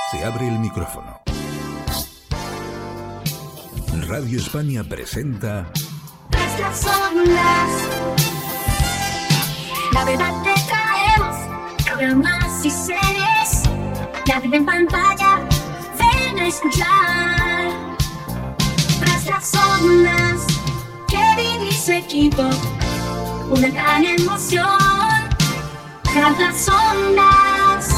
Se abre el micrófono. Radio España presenta... Nuestras ondas, la verdad te traemos, programas y series, la vida en pantalla, ven a escuchar. Nuestras ondas, Kevin y su equipo, una gran emoción, las ondas.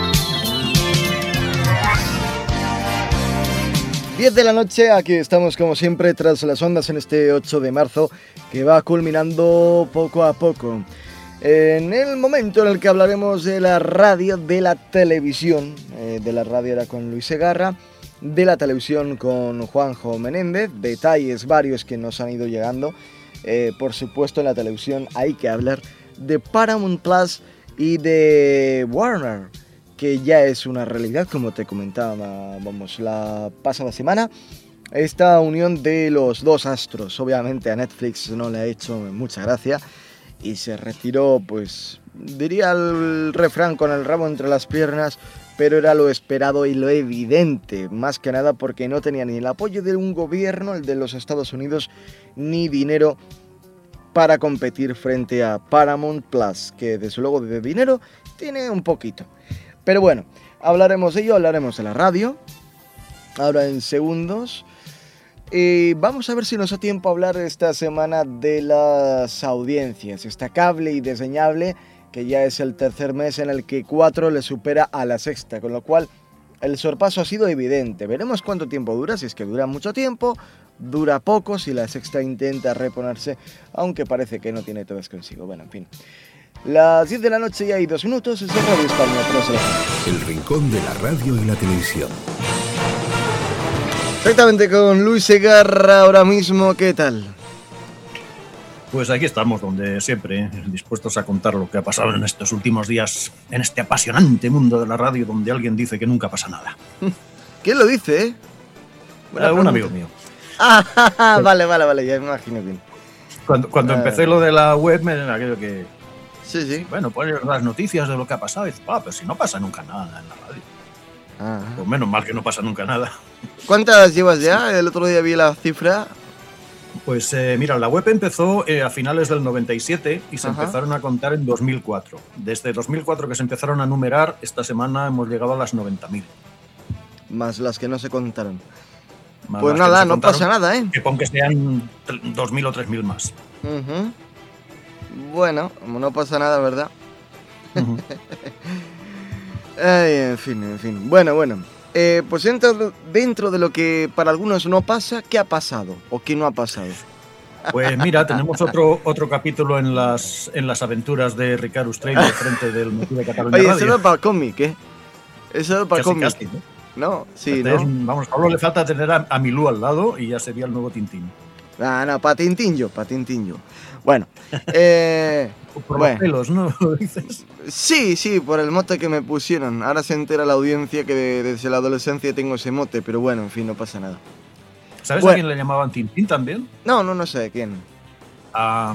10 de la noche, aquí estamos como siempre tras las ondas en este 8 de marzo que va culminando poco a poco. En el momento en el que hablaremos de la radio, de la televisión, de la radio era con Luis Segarra, de la televisión con Juanjo Menéndez, detalles varios que nos han ido llegando. Por supuesto en la televisión hay que hablar de Paramount Plus y de Warner, que ya es una realidad, como te comentaba, la pasada semana, esta unión de los dos astros. Obviamente a Netflix no le ha hecho mucha gracia y se retiró, pues, diría el refrán, con el rabo entre las piernas, pero era lo esperado y lo evidente, más que nada porque no tenía ni el apoyo de un gobierno, el de los Estados Unidos, ni dinero para competir frente a Paramount Plus, que desde luego de dinero tiene un poquito. Pero bueno, hablaremos de ello, hablaremos de la radio, ahora en segundos. Vamos a ver si nos da tiempo a hablar esta semana de las audiencias. Destacable y desdeñable, que ya es el tercer mes en el que 4 le supera a La Sexta, con lo cual el sorpaso ha sido evidente. Veremos cuánto tiempo dura, si es que dura mucho tiempo, dura poco, si La Sexta intenta reponerse, aunque parece que no tiene todas consigo. Bueno, en fin. Las 10 de la noche y hay 2 minutos, es Radio España. El rincón de la radio y la televisión. Exactamente, con Luis Segarra ahora mismo, ¿qué tal? Pues aquí estamos, donde siempre, dispuestos a contar lo que ha pasado en estos últimos días, en este apasionante mundo de la radio, donde alguien dice que nunca pasa nada. ¿Quién lo dice? Un amigo mío. Vale, ya me imagino bien. Cuando empecé lo de la web, me era aquello que... Sí. Bueno, pues las noticias de lo que ha pasado. Y dices, pero si no pasa nunca nada en la radio. Pues menos mal que no pasa nunca nada. ¿Cuántas llevas ya? El otro día vi la cifra. Pues mira, la web empezó a finales del 97 y se empezaron a contar en 2004. Desde 2004 que se empezaron a numerar, esta semana hemos llegado a las 90.000. Más las que no se contaron. Más pues nada, no pasa nada, ¿eh? Que pon que sean 2.000 o 3.000 más. Bueno, no pasa nada, ¿verdad? Ay, en fin. Bueno. Pues dentro de lo que para algunos no pasa, ¿qué ha pasado o qué no ha pasado? Pues mira, tenemos otro capítulo en las aventuras de Ricard Ostrell al frente del Motiu de Cataluña Radio. Oye, eso es para cómic, ¿eh? Eso es para cómic. Casi, ¿no? No, sí, entonces, ¿no? Vamos, Pablo le falta tener a Milú al lado y ya sería el nuevo Tintín. No, para Tintín yo. Bueno, por los pelos, ¿no? ¿Dices? Sí, por el mote que me pusieron. Ahora se entera la audiencia que desde la adolescencia tengo ese mote, pero bueno, en fin, no pasa nada. ¿Sabes a quién le llamaban Tintín también? No sé a quién. A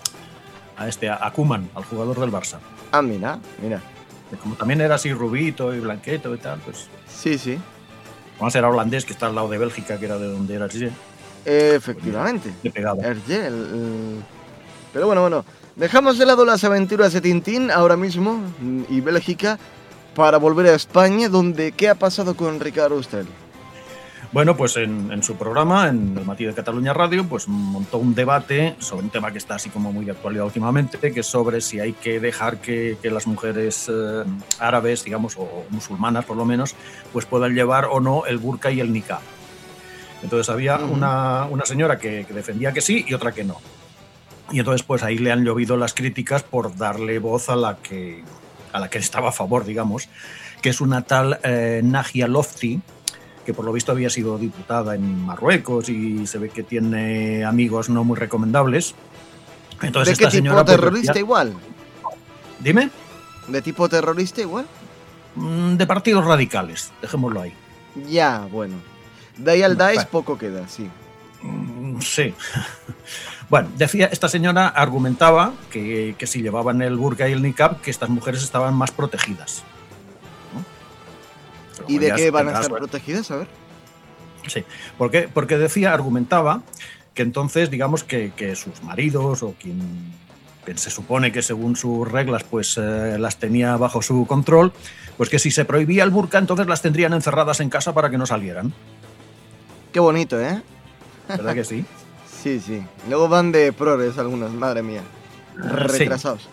Koeman, al jugador del Barça. Ah, mira. Como también era así rubito y blanqueto y tal, pues... Sí. Vamos, era holandés, que está al lado de Bélgica, que era de donde era Hergé. Efectivamente. Le pegaba. Hergé, Pero bueno, dejamos de lado las aventuras de Tintín ahora mismo y Bélgica para volver a España, donde ¿qué ha pasado con Ricard Ostrell? Bueno, pues en su programa, en el Motiu de Cataluña Radio, pues montó un debate sobre un tema que está así como muy de actualidad últimamente, que es sobre si hay que dejar que las mujeres árabes, digamos, o musulmanas por lo menos, pues puedan llevar o no el burka y el niqab. Entonces había una señora que defendía que sí y otra que no. Y entonces pues ahí le han llovido las críticas por darle voz a la que estaba a favor, digamos, que es una tal Najia Lofti, que por lo visto había sido diputada en Marruecos y se ve que tiene amigos no muy recomendables. Entonces, ¿de qué tipo terrorista igual? Dime. ¿De tipo terrorista igual? De partidos radicales, dejémoslo ahí. Ya, bueno. De ahí al Daesh poco queda, sí. Sí. Bueno, decía, esta señora argumentaba que si llevaban el burka y el niqab, que estas mujeres estaban más protegidas. ¿Y de ya qué van a tendrás, estar bueno, protegidas? A ver. Sí, porque argumentaba que entonces, digamos que sus maridos o quien se supone que según sus reglas pues las tenía bajo su control, pues que si se prohibía el burka entonces las tendrían encerradas en casa para que no salieran. Qué bonito, ¿eh? ¿Verdad que sí? Sí, sí. Luego van de progres algunos, madre mía. Sí. Retrasados.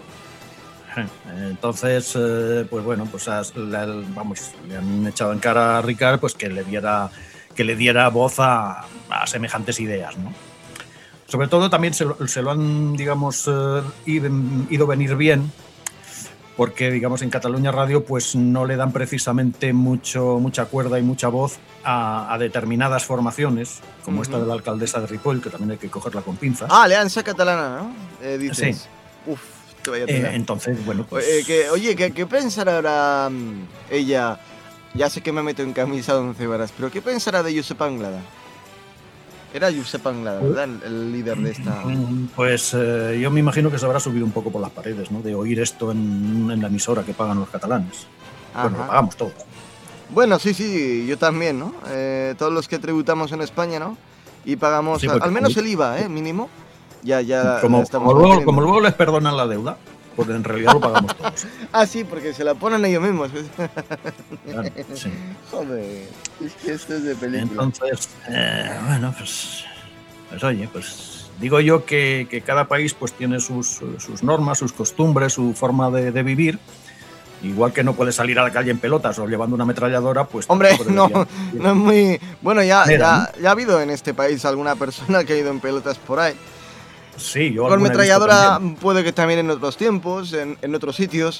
Entonces, pues bueno, pues vamos, le han echado en cara a Ricard pues que le diera voz a semejantes ideas, ¿no? Sobre todo también se lo han, digamos, ido venir bien, porque, digamos, en Cataluña Radio pues no le dan precisamente mucha cuerda y mucha voz a determinadas formaciones, como esta de la alcaldesa de Ripoll, que también hay que cogerla con pinzas. Ah, Alianza Catalana, ¿no? Dices. Sí. Uf, te vaya a tirar. Entonces, bueno, pues... ¿Qué pensará ahora ella? Ya sé que me meto en camisa de 11 varas, pero ¿qué pensará de Josep Anglada? Era Josep Anglada, ¿verdad? El líder de esta... Pues yo me imagino que se habrá subido un poco por las paredes, ¿no? De oír esto en la emisora que pagan los catalanes. Ajá. Bueno, lo pagamos todos. Bueno, sí, yo también, ¿no? Todos los que tributamos en España, ¿no? Y pagamos, Sí, al menos el IVA, mínimo. Ya como estamos luego les perdonan la deuda, porque en realidad lo pagamos todos. Ah, sí, porque se la ponen ellos mismos. Claro, sí. Joder, es que esto es de película. Entonces, bueno, pues oye, pues digo yo que cada país pues tiene sus normas, sus costumbres, su forma de vivir. Igual que no puedes salir a la calle en pelotas o llevando una ametralladora, pues... Hombre, no es muy... Bueno, ya ha habido en este país alguna persona que ha ido en pelotas por ahí. Sí, yo con ametralladora puede que también en otros tiempos, en otros sitios.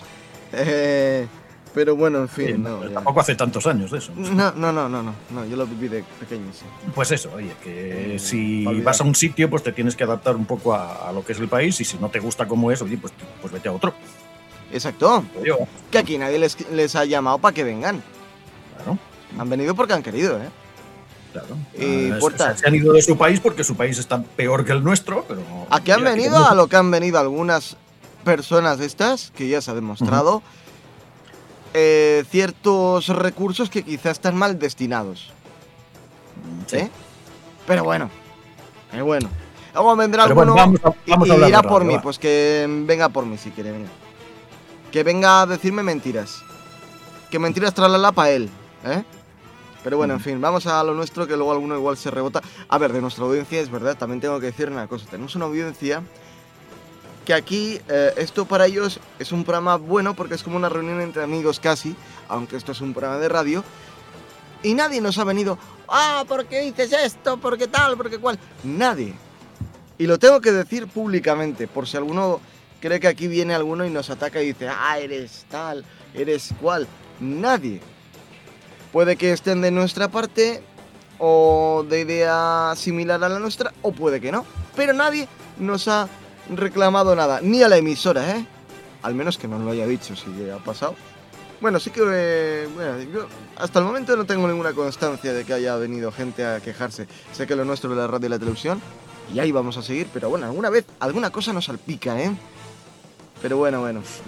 Pero bueno, en fin, sí, no. Tampoco hace tantos años de eso. No, yo lo viví de pequeño, sí. Pues eso, oye, que si vas a un sitio, pues te tienes que adaptar un poco a lo que es el país, y si no te gusta cómo es, oye, pues vete a otro. Exacto. Yo. Que aquí nadie les ha llamado para que vengan. Claro. Han venido porque han querido, ¿eh? Claro. Se han ido de su país porque su país está peor que el nuestro, pero... Aquí han venido a lo que han venido algunas personas de estas, que ya se ha demostrado, ciertos recursos que quizás están mal destinados. Sí. Pero bueno. Luego vendrá pero alguno vamos y irá por radio, mí, va. pues que venga por mí si quiere, venga. Que venga a decirme mentiras. Que mentiras tralala para él, ¿eh? Pero bueno, en fin, vamos a lo nuestro, que luego alguno igual se rebota. A ver, de nuestra audiencia, es verdad, también tengo que decir una cosa. Tenemos una audiencia que aquí, esto para ellos es un programa bueno porque es como una reunión entre amigos casi, aunque esto es un programa de radio. Y nadie nos ha venido, ¿por qué dices esto? ¿Por qué tal? ¿Por qué cual? Nadie. Y lo tengo que decir públicamente, por si alguno cree que aquí viene alguno y nos ataca y dice, eres tal, eres cual. Nadie. Puede que estén de nuestra parte o de idea similar a la nuestra, o puede que no. Pero nadie nos ha reclamado nada, ni a la emisora, ¿eh? Al menos que nos lo haya dicho, si ha pasado. Bueno, sí que... yo hasta el momento no tengo ninguna constancia de que haya venido gente a quejarse. Sé que lo nuestro es la radio y la televisión, y ahí vamos a seguir, pero bueno, alguna vez, alguna cosa nos salpica, ¿eh? Pero bueno.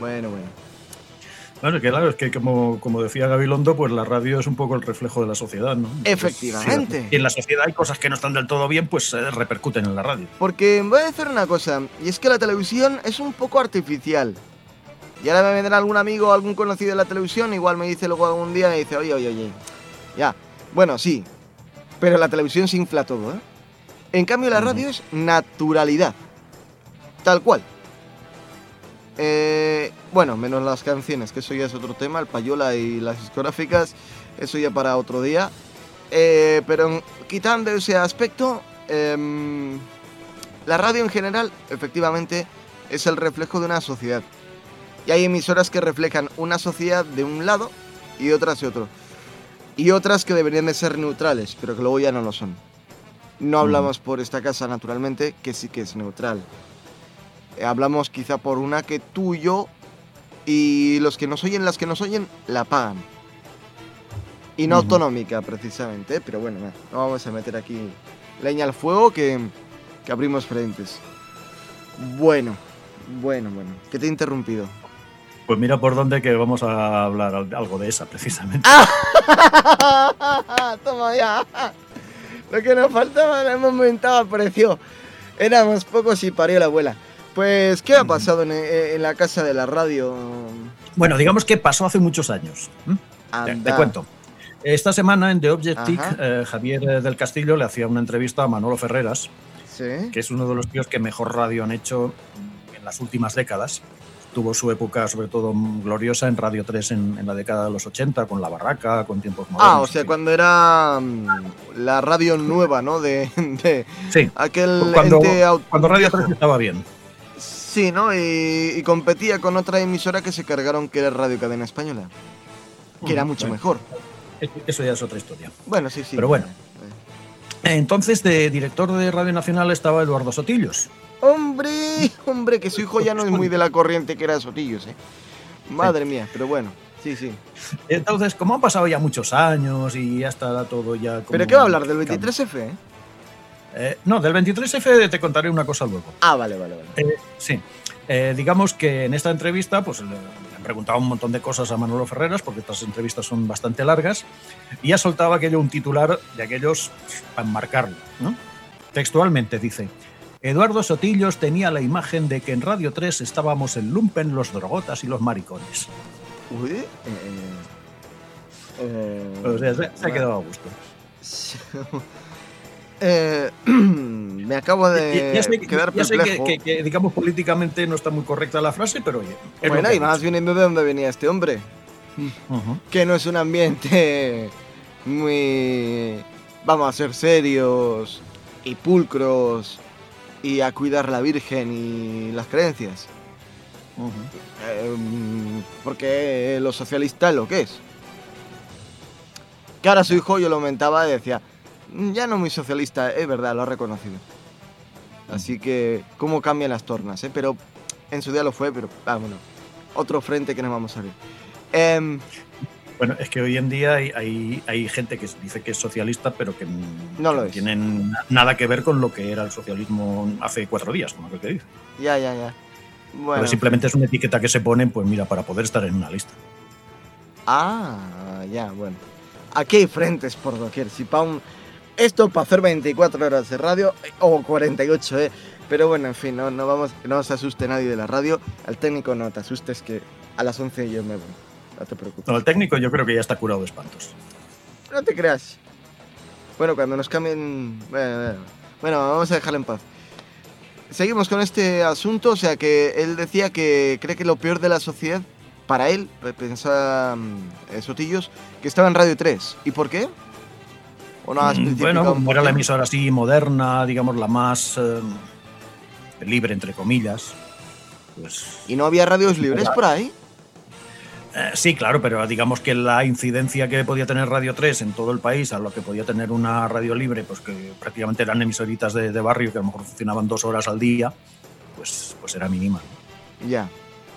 Bueno, que claro, es que como decía Gabilondo, pues la radio es un poco el reflejo de la sociedad, ¿no? Efectivamente. Si en la sociedad hay cosas que no están del todo bien, pues repercuten en la radio. Porque voy a decir una cosa, y es que la televisión es un poco artificial. Y ahora me vendrá algún amigo o algún conocido de la televisión, igual me dice luego algún día, me dice, oye, ya, bueno, sí, pero la televisión se infla todo, ¿eh? En cambio la radio es naturalidad, tal cual. Bueno, menos las canciones, que eso ya es otro tema, el payola y las discográficas, eso ya para otro día. Pero quitando ese aspecto, la radio en general, efectivamente, es el reflejo de una sociedad. Y hay emisoras que reflejan una sociedad de un lado y otras de otro. Y otras que deberían de ser neutrales, pero que luego ya no lo son. No hablamos por esta casa, naturalmente, que sí que es neutral. Hablamos quizá por una que tú y yo y los que nos oyen, las que nos oyen, la pagan. Y no autonómica, precisamente, pero bueno, no vamos a meter aquí leña al fuego que abrimos frentes. Bueno, que te he interrumpido. Pues mira por dónde que vamos a hablar algo de esa, precisamente. Toma ya. Lo que nos faltaba en el momento apareció. Éramos pocos y parió la abuela. Pues, ¿qué ha pasado en la casa de la radio? Bueno, digamos que pasó hace muchos años. Te cuento. Esta semana en The Objective, Javier del Castillo le hacía una entrevista a Manolo Ferreras, ¿sí? Que es uno de los tíos que mejor radio han hecho en las últimas décadas. Tuvo su época, sobre todo, gloriosa en Radio 3 en la década de los 80, con La Barraca, con Tiempos Modernos. O sea, cuando era la radio nueva, ¿no? Sí, aquel cuando Radio 3 estaba bien. Sí, ¿no? Y competía con otra emisora que se cargaron, que era Radio Cadena Española, que era mucho mejor. Eso ya es otra historia. Bueno, sí. Pero bueno. Entonces, de director de Radio Nacional estaba Eduardo Sotillos. Hombre, que su hijo ya no es muy de la corriente que era Sotillos, ¿eh? Madre mía, pero bueno, sí. Entonces, como han pasado ya muchos años y ya está todo ya... ¿Pero qué va a hablar? ¿Del 23F? No, del 23F te contaré una cosa luego. Vale. Sí. Digamos que en esta entrevista pues le han preguntado un montón de cosas a Manolo Ferreras, porque estas entrevistas son bastante largas, y ya soltaba aquello un titular de aquellos para enmarcarlo, ¿no? Textualmente dice: Eduardo Sotillos tenía la imagen de que en Radio 3 estábamos el lumpen, los drogotas y los maricones. Uy, o sea, se ha quedado a gusto. Me acabo de quedar perplejo. Ya sé que, digamos, políticamente no está muy correcta la frase, pero oye. Bueno, y más viniendo de dónde venía este hombre. Que no es un ambiente muy... Vamos a ser serios y pulcros y a cuidar la Virgen y las creencias. Porque lo socialista lo que es. Que ahora su hijo, yo lo comentaba y decía, ya no muy socialista, es verdad, lo ha reconocido. Así que, cómo cambian las tornas, ¿eh? Pero en su día lo fue, pero bueno, otro frente que nos vamos a ver. Bueno, es que hoy en día hay gente que dice que es socialista, pero que no tienen nada que ver con lo que era el socialismo hace 4 días, como lo que dice. Ya. Bueno. Porque simplemente es una etiqueta que se ponen, pues mira, para poder estar en una lista. Ya, bueno. Aquí hay frentes por doquier. Si esto para hacer 24 horas de radio, o 48, Pero bueno, en fin, no se asuste nadie de la radio. Al técnico no te asustes, que a las 11 yo me voy. No te preocupes. No, el técnico yo creo que ya está curado de espantos. No te creas. Bueno, cuando nos cambien... Bueno, vamos a dejarlo en paz. Seguimos con este asunto. O sea, que él decía que cree que lo peor de la sociedad, para él, pensaba Sotillos, que estaba en Radio 3. ¿Y por qué? ¿O no has bueno, como era la emisora así moderna, digamos, la más libre, entre comillas. Pues, ¿y no había radios libres por ahí? Sí, claro, pero digamos que la incidencia que podía tener Radio 3 en todo el país a lo que podía tener una radio libre, pues que prácticamente eran emisoritas de barrio que a lo mejor funcionaban 2 horas al día, pues era mínima. Ya.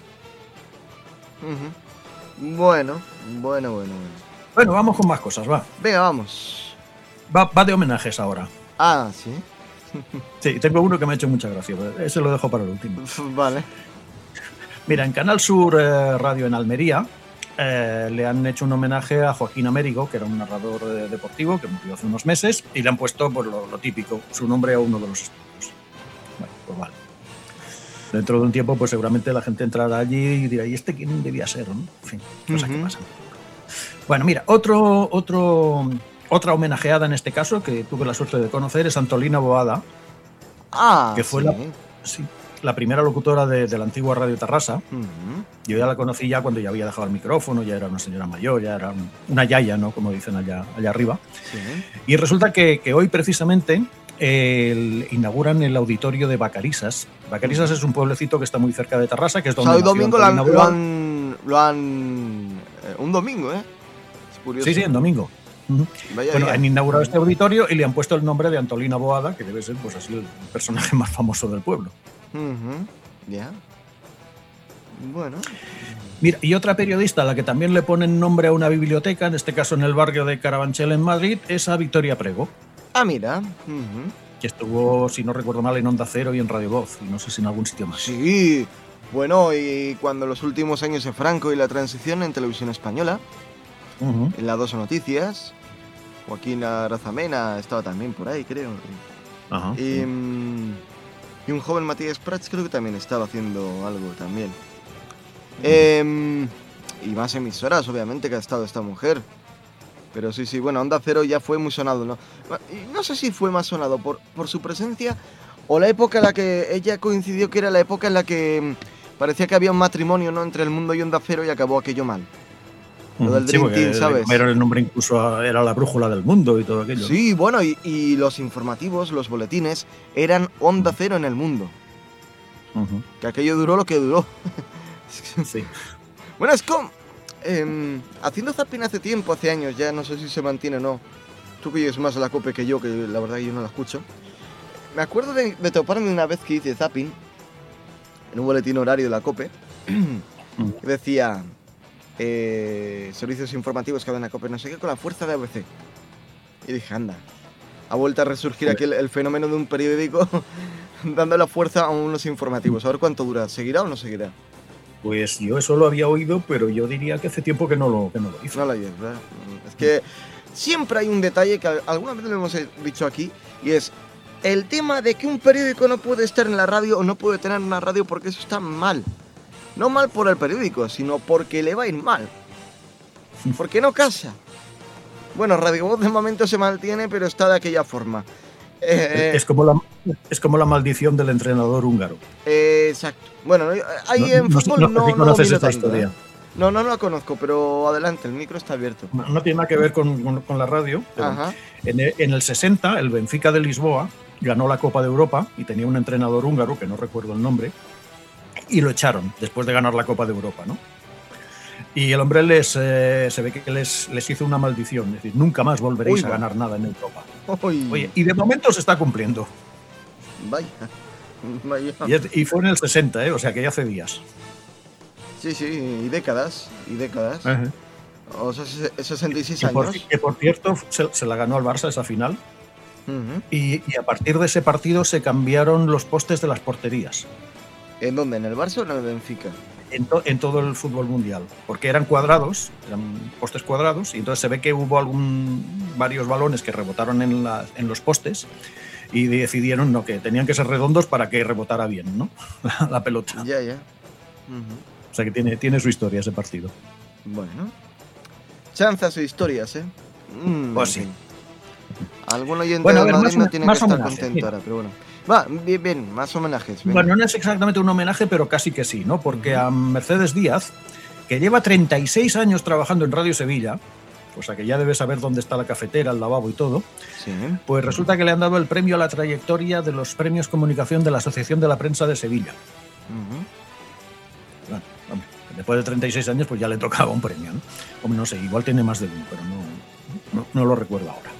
Bueno. Bueno, vamos con más cosas, va. Venga, vamos. Va de homenajes ahora. ¿Sí? Sí, tengo uno que me ha hecho mucha gracia, pero ese lo dejo para el último. Vale. Mira, en Canal Sur Radio en Almería le han hecho un homenaje a Joaquín Américo, que era un narrador deportivo que murió hace unos meses, y le han puesto pues, lo típico, su nombre a uno de los estudios. Bueno, pues vale. Dentro de un tiempo, pues seguramente la gente entrará allí y dirá, ¿y este quién debía ser? ¿No? En fin, cosas que pasan. Bueno, mira, otra homenajeada en este caso, que tuve la suerte de conocer, es Antolina Boada, que fue la primera locutora de la antigua Radio Tarrasa. Yo ya la conocí ya cuando ya había dejado el micrófono, ya era una señora mayor, ya era una yaya, ¿no? Como dicen allá arriba. Sí. Y resulta que hoy precisamente inauguran el auditorio de Vacarisas. Vacarisas es un pueblecito que está muy cerca de Tarrasa, que es donde... O sea, hoy domingo lo han un domingo, ¿eh? Es curioso. Sí, en domingo. Bueno, han inaugurado este auditorio y le han puesto el nombre de Antolina Boada, que debe ser pues así el personaje más famoso del pueblo. Ya. Bueno. Mira, y otra periodista a la que también le ponen nombre a una biblioteca, en este caso en el barrio de Carabanchel en Madrid, es a Victoria Prego. Mira. Que estuvo, si no recuerdo mal, en Onda Cero y en Radio Voz, y no sé si en algún sitio más. Sí, Bueno, y cuando los últimos años de Franco y la transición en televisión española, en las 2 Noticias, Joaquín Arazamena estaba también por ahí, creo. Ajá. Y un joven Matías Prats creo que también estaba haciendo algo también. Y más emisoras, obviamente, que ha estado esta mujer. Pero sí, bueno, Onda Cero ya fue muy sonado, ¿no? Y no sé si fue más sonado por su presencia o la época en la que ella coincidió, que era la época en la que parecía que había un matrimonio, ¿no?, entre el mundo y Onda Cero, y acabó aquello mal. Lo del Dream Team, ¿sabes? Era el nombre, incluso era la brújula del mundo y todo aquello. Sí, bueno, y los informativos, los boletines, eran Onda Cero en el mundo. Que aquello duró lo que duró. Sí. Bueno, es como... haciendo zapping hace años, ya no sé si se mantiene o no. Tú que oyes más a la COPE que yo, que la verdad que yo no la escucho. Me acuerdo de toparme una vez que hice zapping en un boletín horario de la COPE. Que decía... servicios informativos que dan a COPE, no sé qué, con la fuerza de ABC. Y dije, anda, ha vuelto a resurgir aquí el fenómeno de un periódico dando la fuerza a unos informativos. A ver cuánto dura, ¿seguirá o no seguirá? Pues yo eso lo había oído, pero yo diría que hace tiempo que no lo hizo. No lo oyes, ¿verdad? Es que siempre hay un detalle que alguna vez lo hemos dicho aquí, y es el tema de que un periódico no puede estar en la radio o no puede tener una radio porque eso está mal. No mal por el periódico, sino porque le va a ir mal. Porque no casa. Bueno, Radio Voz de momento se mantiene, pero está de aquella forma. Es como la maldición del entrenador húngaro. Exacto. Bueno, ahí en fútbol no conoces esta tanto, historia. No la conozco, pero adelante, el micro está abierto. No tiene nada que ver con la radio. Pero en el 60, el Benfica de Lisboa ganó la Copa de Europa y tenía un entrenador húngaro, que no recuerdo el nombre, y lo echaron después de ganar la Copa de Europa, ¿no? Y el hombre se ve que les hizo una maldición, es decir, nunca más volveréis a ganar nada en Europa. Oye, y de momento se está cumpliendo. Vaya. Y fue en el 60, o sea que ya hace días. Sí, y décadas. Ajá. O sea, 66 años. Que por cierto, se la ganó al Barça esa final. Y a partir de ese partido se cambiaron los postes de las porterías. ¿En dónde? ¿En el Barça o en el Benfica? En todo el fútbol mundial, porque eran cuadrados, eran postes cuadrados, y entonces se ve que hubo varios balones que rebotaron en los postes y decidieron que tenían que ser redondos para que rebotara bien, ¿no? la pelota. Ya. O sea que tiene su historia ese partido. Bueno, chanzas o historias, ¿eh? Pues sí. Algún oyente de Madrid no tiene que estar contento ahora, pero bueno. Va, bien, más homenajes. Venga. Bueno, no es exactamente un homenaje, pero casi que sí, ¿no? Porque a Mercedes Díaz, que lleva 36 años trabajando en Radio Sevilla, o sea que ya debe saber dónde está la cafetera, el lavabo y todo, sí. Pues resulta que le han dado el premio a la trayectoria de los premios Comunicación de la Asociación de la Prensa de Sevilla. Bueno, hombre, después de 36 años pues ya le tocaba un premio, ¿no? Hombre, no sé, igual tiene más de uno, pero no lo recuerdo ahora.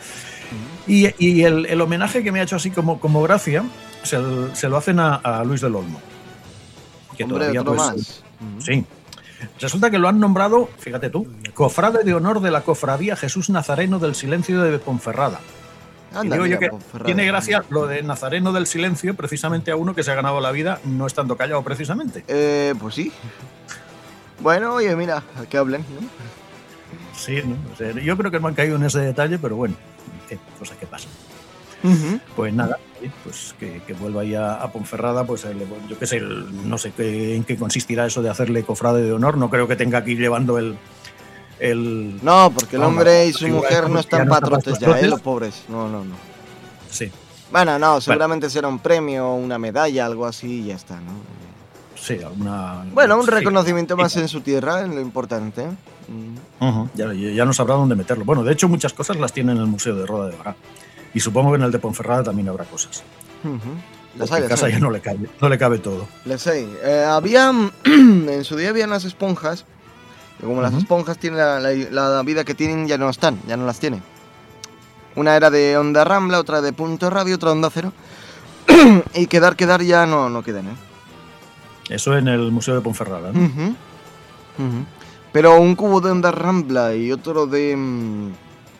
Y el homenaje que me ha hecho así como gracia se lo hacen a Luis del Olmo. Que hombre, todavía, otro pues, más. Sí. Resulta que lo han nombrado, fíjate tú, cofrade de honor de la Cofradía Jesús Nazareno del Silencio de Ponferrada. Anda, y digo mira, yo que Ponferrada. tiene gracia lo de Nazareno del Silencio, precisamente a uno que se ha ganado la vida no estando callado precisamente. Pues sí. Bueno, oye, mira, que hablen, ¿no? Sí, ¿no? O sea, yo creo que no han caído en ese detalle, pero bueno, cosas que pasan. Pues nada, pues que vuelva ahí a Ponferrada, pues yo qué sé, no sé en qué consistirá eso de hacerle cofrade de honor, no creo que tenga que ir llevando el No, porque el hombre y su mujer no están patrotes ya, los pobres. No. Sí. Bueno, no, seguramente será un premio, una medalla, algo así y ya está, ¿no? Sí, alguna... Bueno, un reconocimiento más en su tierra, en lo importante. Ya no sabrá dónde meterlo. Bueno, de hecho muchas cosas las tiene en el Museo de Roda de Bará. Y supongo que en el de Ponferrada también habrá cosas. En casa ya no le cabe todo. Les hay. Había, en su día había unas esponjas, que como las esponjas tienen la vida que tienen, ya no las tiene. Una era de Onda Rambla, otra de Punto Radio, otra Onda Cero. Y quedar ya no quedan, ¿eh? Eso en el Museo de Ponferrada, ¿no? Pero un cubo de Onda Rambla y otro de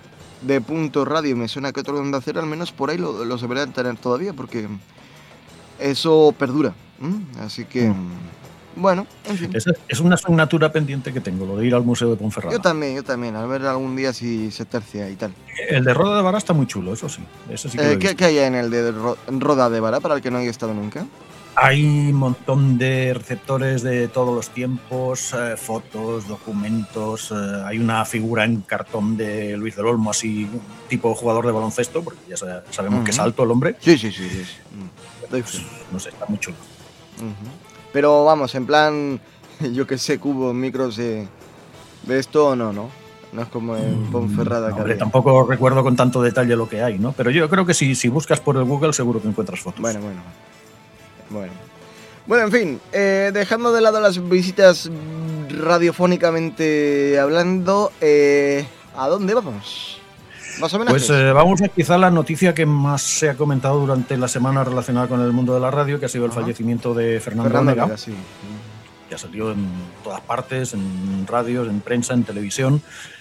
Punto Radio, me suena que otro de Onda Cero, al menos por ahí los deberían tener todavía, porque eso perdura. Así que, bueno, en fin. Es una asignatura pendiente que tengo, lo de ir al Museo de Ponferrada. Yo también, a ver algún día si se tercia y tal. El de Roda de Bará está muy chulo, eso sí. Ese sí que lo he visto. ¿Qué hay en el de Roda de Bará, para el que no haya estado nunca? Hay un montón de receptores de todos los tiempos, fotos, documentos. Hay una figura en cartón de Luis del Olmo, así tipo jugador de baloncesto, porque ya sabemos que es alto el hombre. Sí. Pues, no sé, está muy chulo. Pero vamos, en plan, yo que sé, cubos, micros de esto, no. No es como en Ponferrada. Hombre, tampoco recuerdo con tanto detalle lo que hay, ¿no? Pero yo creo que si buscas por el Google seguro que encuentras fotos. Bueno, en fin, dejando de lado las visitas radiofónicamente hablando, ¿a dónde vamos? ¿Más o menos? Pues vamos a quizá la noticia que más se ha comentado durante la semana relacionada con el mundo de la radio, que ha sido el fallecimiento de Fernando Onega. Sí. Ya salió en todas partes, en radios, en prensa, en televisión.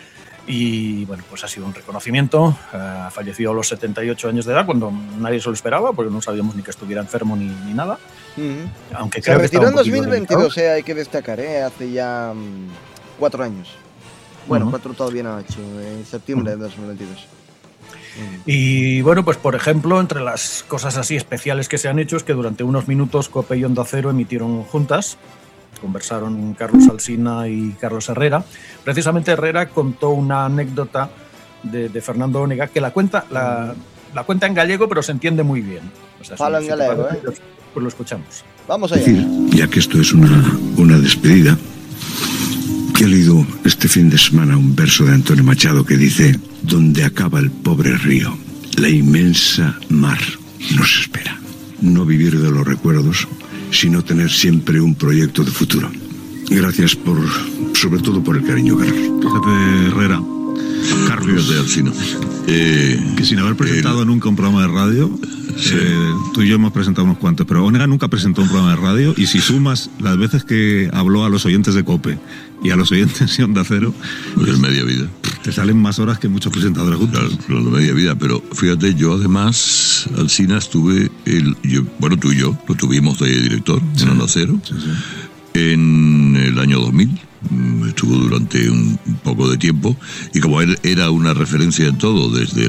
Y bueno, pues ha sido un reconocimiento. Falleció a los 78 años de edad, cuando nadie se lo esperaba, porque no sabíamos ni que estuviera enfermo ni nada. Aunque se retiró en 2022, hay que destacar, hace ya 4 años. Bueno, 4 todavía no ha hecho, en septiembre de 2022. Y bueno, pues por ejemplo, entre las cosas así especiales que se han hecho es que durante unos minutos COPE y Onda Cero emitieron juntas. Conversaron Carlos Alsina y Carlos Herrera. Precisamente Herrera contó una anécdota de Fernando Onega que la cuenta en gallego, pero se entiende muy bien. O sea, fala en gallego, pues lo escuchamos. Vamos allá. Ya que esto es una despedida, que he leído este fin de semana un verso de Antonio Machado que dice: donde acaba el pobre río, la inmensa mar nos espera. No vivir de los recuerdos, sino tener siempre un proyecto de futuro. Gracias sobre todo por el cariño, Carlos. Fíjate, Herrera, Carlos de Alsina, que sin haber presentado nunca un programa de radio, tú y yo hemos presentado unos cuantos, pero Onega nunca presentó un programa de radio, y si sumas las veces que habló a los oyentes de COPE y a los oyentes de Onda Cero, pues media vida. Te salen más horas que muchos presentadores juntos. Claro, media vida, pero fíjate, yo además, Alsina, estuve, tú y yo lo tuvimos de director en Onda Cero, en el año 2000. Estuvo durante un poco de tiempo, y como él era una referencia en todo desde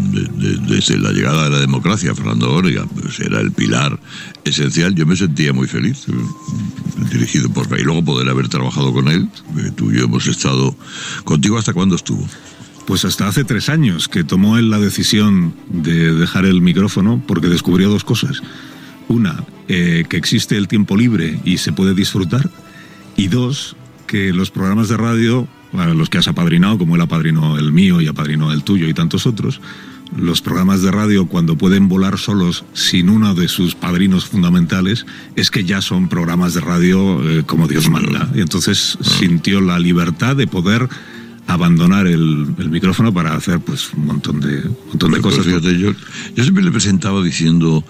la llegada de la democracia, Fernando Onega, pues era el pilar esencial. Yo me sentía muy feliz, dirigido por él, y luego poder haber trabajado con él. Tú y yo hemos estado contigo. ¿Hasta cuándo estuvo? Pues hasta hace 3 años que tomó él la decisión de dejar el micrófono, porque descubrió 2 cosas. Una, que existe el tiempo libre y se puede disfrutar, y 2, que los programas de radio, para los que has apadrinado, como él apadrinó el mío y apadrinó el tuyo y tantos otros, los programas de radio, cuando pueden volar solos sin uno de sus padrinos fundamentales, es que ya son programas de radio como Dios manda. Y entonces sintió la libertad de poder abandonar el micrófono para hacer pues un montón de cosas. Fíjate, yo siempre le presentaba diciendo: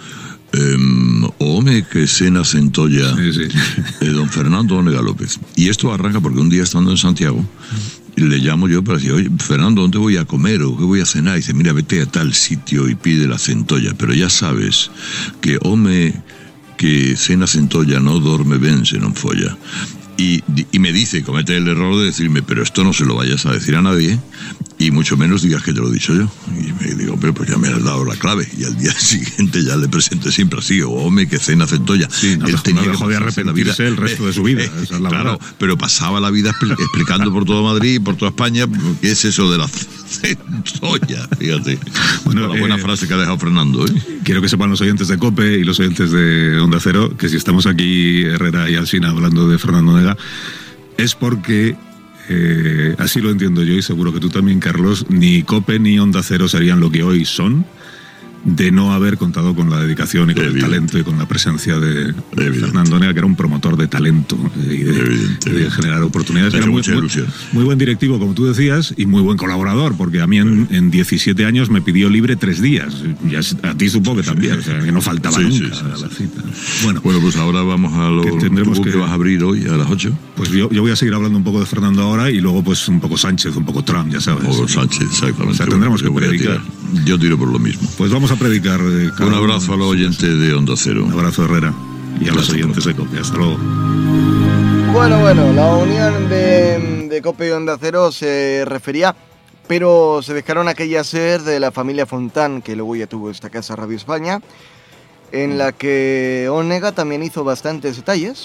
Home que cena centolla, don Fernando Onega López. Y esto arranca porque un día, estando en Santiago, le llamo yo para decir: oye, Fernando, ¿dónde voy a comer o qué voy a cenar? Y dice: mira, vete a tal sitio y pide la centolla, pero ya sabes que home que cena centolla no dorme ben se non folla. Y me dice, comete el error de decirme: pero esto no se lo vayas a decir a nadie, y mucho menos digas que te lo he dicho yo. Y me digo: pero pues ya me has dado la clave. Y al día siguiente ya le presenté siempre así: home que cena centolla. Sí, no dejó de arrepentirse el resto de su vida. Esa es la claro, verdad. Pero pasaba la vida explicando por todo Madrid y por toda España qué es eso de la centolla. Fíjate. Bueno, la buena frase que ha dejado Fernando. Quiero que sepan los oyentes de COPE y los oyentes de Onda Cero que si estamos aquí, Herrera y Alsina, hablando de Fernando Onega, es porque así lo entiendo yo, y seguro que tú también, Carlos, ni COPE ni Onda Cero serían lo que hoy son de no haber contado con la dedicación y con el talento y con la presencia de Fernando Onega, que era un promotor de talento y de generar oportunidades. Era muy buen directivo, como tú decías, y muy buen colaborador, porque a mí en 17 años me pidió libre 3 días. Y a ti supongo que también, o sea, que no faltaba nunca a la cita. Bueno, pues ahora vamos a lo que vas a abrir hoy a las 8. Pues yo voy a seguir hablando un poco de Fernando ahora, y luego pues un poco Sánchez, un poco Trump, ya sabes. Un poco Sánchez, exactamente. O sea, tendremos que predicar. Yo tiro por lo mismo. Pues vamos a predicar. Un abrazo a los oyentes de Onda Cero. Un abrazo, Herrera. Y a los oyentes de COPE. Hasta luego. Bueno, la unión de COPE y Onda Cero se refería, pero se dejaron aquella SER de la familia Fontán, que luego ya tuvo esta casa Radio España, en la que Onega también hizo bastantes detalles.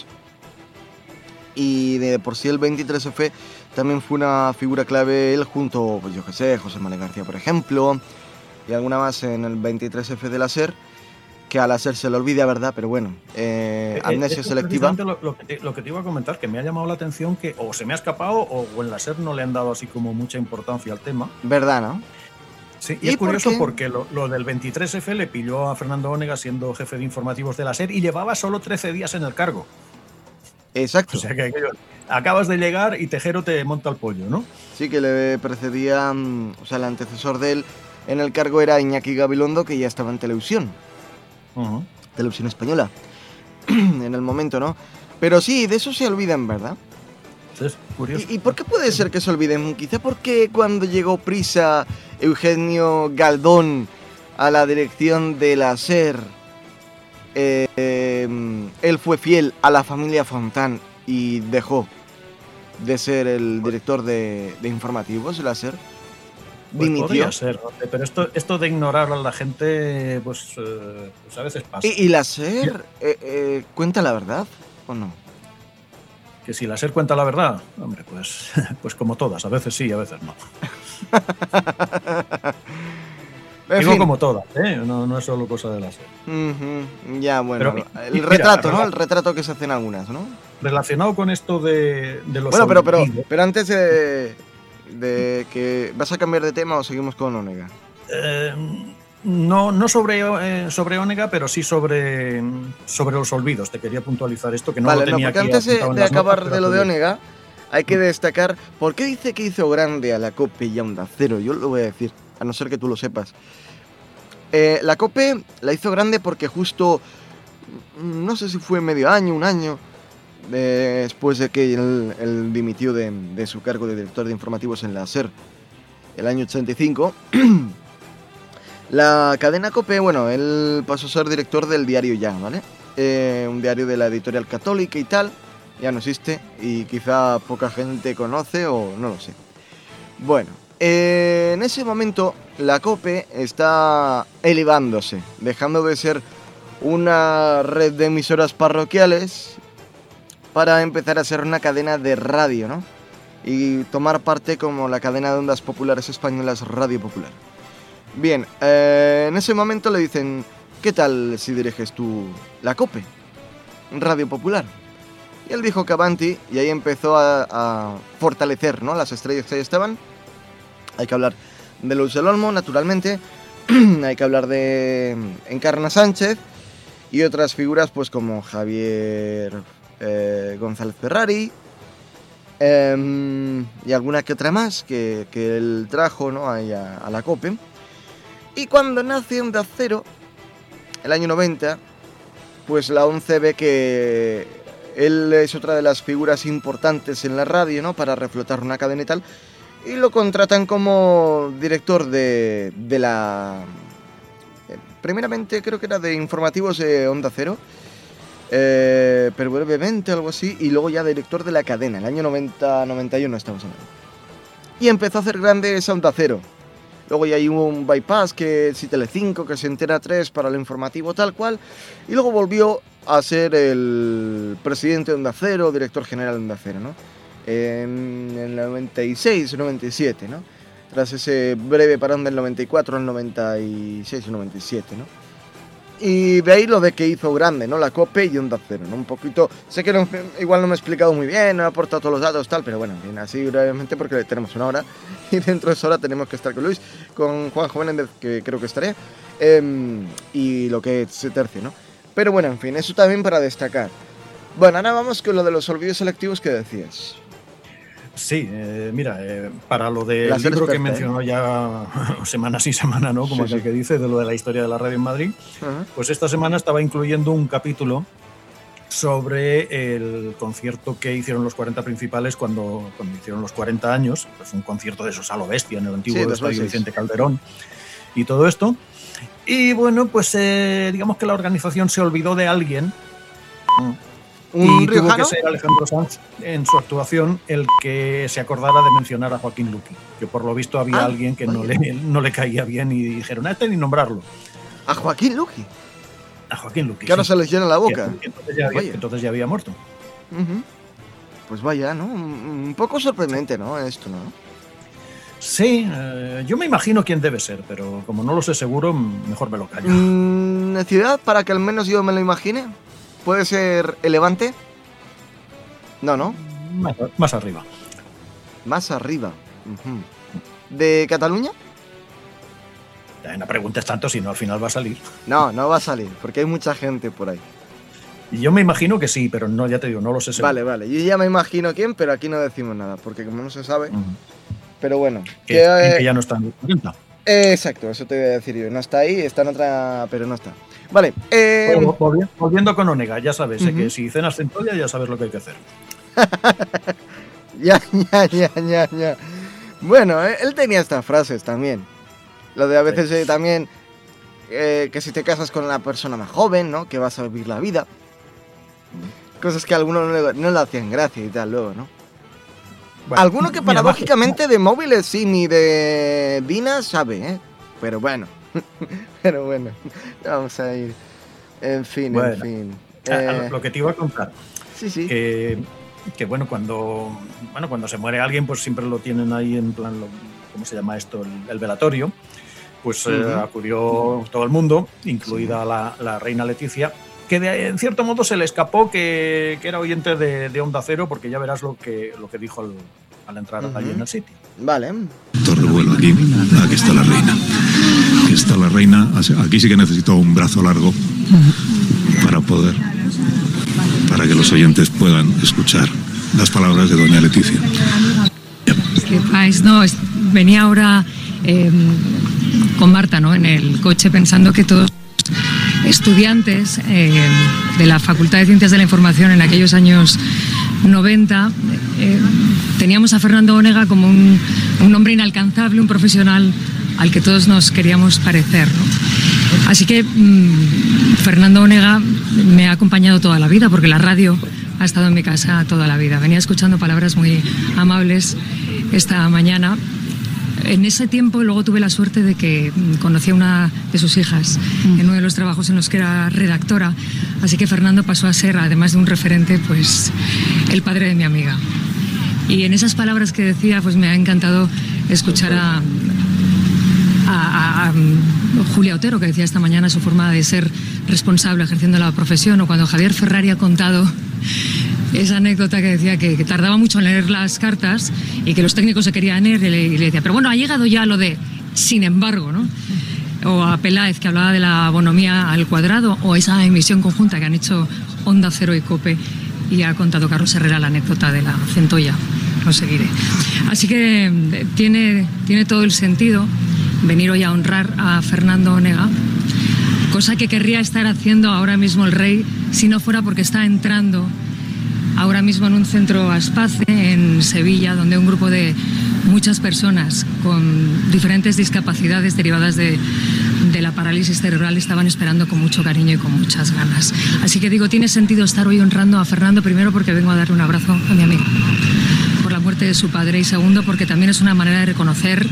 Y de por sí el 23F también fue una figura clave él junto, pues yo qué sé, José Manuel García, por ejemplo, y alguna más en el 23F de la SER, que a la SER se le olvida, ¿verdad? Pero bueno, amnesia selectiva. Lo que te iba a comentar, que me ha llamado la atención que o se me ha escapado o en la SER no le han dado así como mucha importancia al tema. ¿Verdad, no? Sí, y es curioso porque lo del 23F le pilló a Fernando Onega siendo jefe de informativos de la SER y llevaba solo 13 días en el cargo. Exacto. O sea que acabas de llegar y Tejero te monta el pollo, ¿no? Sí, que le precedía, o sea, el antecesor de él en el cargo era Iñaki Gabilondo, que ya estaba en televisión. Televisión española. En el momento, ¿no? Pero sí, de eso se olvidan, ¿verdad? Sí, es curioso. ¿Y por qué puede ser que se olviden? Quizá porque cuando llegó Prisa Eugenio Galdón a la dirección de la SER, él fue fiel a la familia Fontán y dejó de ser el director de informativos de la SER. Pues dimitió. Podría ser, pero esto de ignorar a la gente, pues a veces pasa. ¿Y la SER cuenta la verdad o no? Que si la SER cuenta la verdad, hombre, pues como todas, a veces sí, a veces no. Digo como todas, ¿eh? No es solo cosa de la SER. Ya, bueno. Pero, el retrato, ¿no? El retrato que se hacen algunas, ¿no? Relacionado con esto de los... Bueno, pero antes de que... ¿Vas a cambiar de tema o seguimos con Onega? No sobre Onega, pero sí sobre los olvidos. Te quería puntualizar esto, que no vale, lo tenía porque aquí antes de acabar notas, de lo de Onega, hay que destacar por qué dice que hizo grande a la COPE y a Onda Cero. Yo lo voy a decir, a no ser que tú lo sepas. La COPE la hizo grande porque justo, no sé si fue medio año, un año, después de que él dimitió de su cargo de director de informativos en la SER, el año 85, la cadena COPE, bueno, él pasó a ser director del diario Ya, ¿vale? Un diario de la editorial católica y tal, ya no existe y quizá poca gente conoce o no lo sé. Bueno, en ese momento la COPE está elevándose, dejando de ser una red de emisoras parroquiales para empezar a ser una cadena de radio, ¿no? Y tomar parte como la cadena de ondas populares españolas Radio Popular. Bien, en ese momento le dicen, ¿qué tal si diriges tú la COPE? Radio Popular. Y él dijo que avanti, y ahí empezó a fortalecer, ¿no?, las estrellas que ahí estaban. Hay que hablar de Luis del Olmo, naturalmente. Hay que hablar de Encarna Sánchez y otras figuras pues como Javier González Ferrari y alguna que otra más que él trajo, ¿no?, ahí a la COPE. Y cuando nace Onda Cero, el año 90, pues la ONCE ve que él es otra de las figuras importantes en la radio, ¿no?, para reflotar una cadena y tal, y lo contratan como director de la... primeramente creo que era de informativos de Onda Cero, pero brevemente algo así, y luego ya director de la cadena, el año 90-91 estamos hablando. Y empezó a hacer grande esa Onda Cero. Luego ya hay un bypass, que si Telecinco, que se entera 3 para el informativo tal cual, y luego volvió a ser el presidente de Onda Cero, director general de Onda Cero, ¿no? En el 96-97, ¿no? Tras ese breve parón del 94 al 96 o 97, ¿no? Y de ahí lo de que hizo grande, ¿no?, la COPE y Onda Cero, ¿no? Un poquito, sé que igual no me he explicado muy bien, no he aportado todos los datos, tal, pero bueno, bien, así brevemente porque tenemos una hora y dentro de esa hora tenemos que estar con Luis, con Juanjo Menéndez, que creo que estaré, y lo que se tercie, ¿no? Pero bueno, en fin, eso también para destacar. Bueno, ahora vamos con lo de los olvidos selectivos que decías. Sí, mira, para lo del libro que mencionó ya semana sí semana, ¿no?, como aquel que dice, de lo de la historia de la radio en Madrid, pues esta semana estaba incluyendo un capítulo sobre el concierto que hicieron los 40 principales cuando hicieron los 40 años, pues un concierto de esos a lo bestia en el antiguo estadio Vicente Calderón. y todo esto. Y bueno, pues digamos que la organización se olvidó de alguien y tuvo que ser Alejandro Sanz en su actuación el que se acordara de mencionar a Joaquín Luqui, que por lo visto había alguien que no le caía bien y dijeron, a este ni nombrarlo. ¿A Joaquín Luqui? A Joaquín Luqui. Que ahora se les llena la boca. Entonces ya había muerto. Pues vaya, ¿no? Un poco sorprendente, ¿no? Esto, ¿no? Sí, yo me imagino quién debe ser, pero como no lo sé seguro, mejor me lo callo. ¿Ciudad para que al menos yo me lo imagine? ¿Puede ser el Levante? No. Más arriba. Más arriba. ¿De Cataluña? No preguntes tanto, si no al final va a salir. No va a salir, porque hay mucha gente por ahí. Yo me imagino que sí, pero no, ya te digo, no lo sé seguro. Vale, yo ya me imagino quién, pero aquí no decimos nada, porque como no se sabe... Pero bueno. Que ya no está en cuenta. Exacto, eso te voy a decir yo. No está ahí, está en otra, pero no está. Vale. Volviendo con Onega, ya sabes, que si cenas centolla ya sabes lo que hay que hacer. Ya. Bueno, él tenía estas frases también. Lo de a veces también que si te casas con una persona más joven, ¿no? Que vas a vivir la vida. Cosas que a algunos no le hacían gracia y tal luego, ¿no? Bueno, alguno que paradójicamente de móviles sí, ni de Dina sabe, ¿eh? Pero bueno, vamos a ir. En fin. Lo que te iba a contar. Sí. Que bueno, cuando se muere alguien, pues siempre lo tienen ahí en plan, ¿cómo se llama esto? El velatorio. Pues acudió todo el mundo, incluida la reina Leticia, que en cierto modo se le escapó que era oyente de Onda Cero, porque ya verás lo que dijo al entrar allí en el sitio. Vale. Torrevuelo, aquí está la reina. Aquí está la reina. Aquí sí que necesito un brazo largo para que los oyentes puedan escuchar las palabras de doña Leticia. Venía ahora con Marta, ¿no? En el coche, pensando que todos estudiantes de la Facultad de Ciencias de la Información en aquellos años 90 teníamos a Fernando Onega como un hombre inalcanzable, un profesional al que todos nos queríamos parecer, ¿no? Así que Fernando Onega me ha acompañado toda la vida, porque la radio ha estado en mi casa toda la vida. Venía escuchando palabras muy amables esta mañana. En ese tiempo luego tuve la suerte de que conocí a una de sus hijas en uno de los trabajos en los que era redactora, así que Fernando pasó a ser, además de un referente, pues el padre de mi amiga. Y en esas palabras que decía, pues me ha encantado escuchar a Julia Otero, que decía esta mañana su forma de ser responsable ejerciendo la profesión, o cuando Javier Ferrari ha contado esa anécdota que decía que tardaba mucho en leer las cartas y que los técnicos se querían ir y le decía, pero bueno, ha llegado ya lo de sin embargo, ¿no? O a Peláez, que hablaba de la bonomía al cuadrado, o esa emisión conjunta que han hecho Onda Cero y COPE, y ha contado Carlos Herrera la anécdota de la centolla, lo seguiré. Así que tiene todo el sentido venir hoy a honrar a Fernando Onega, cosa que querría estar haciendo ahora mismo el rey, si no fuera porque está entrando ahora mismo en un centro Aspace en Sevilla, donde un grupo de muchas personas con diferentes discapacidades derivadas de la parálisis cerebral estaban esperando con mucho cariño y con muchas ganas. Así que digo, tiene sentido estar hoy honrando a Fernando, primero porque vengo a darle un abrazo a mi amigo por la muerte de su padre, y segundo porque también es una manera de reconocer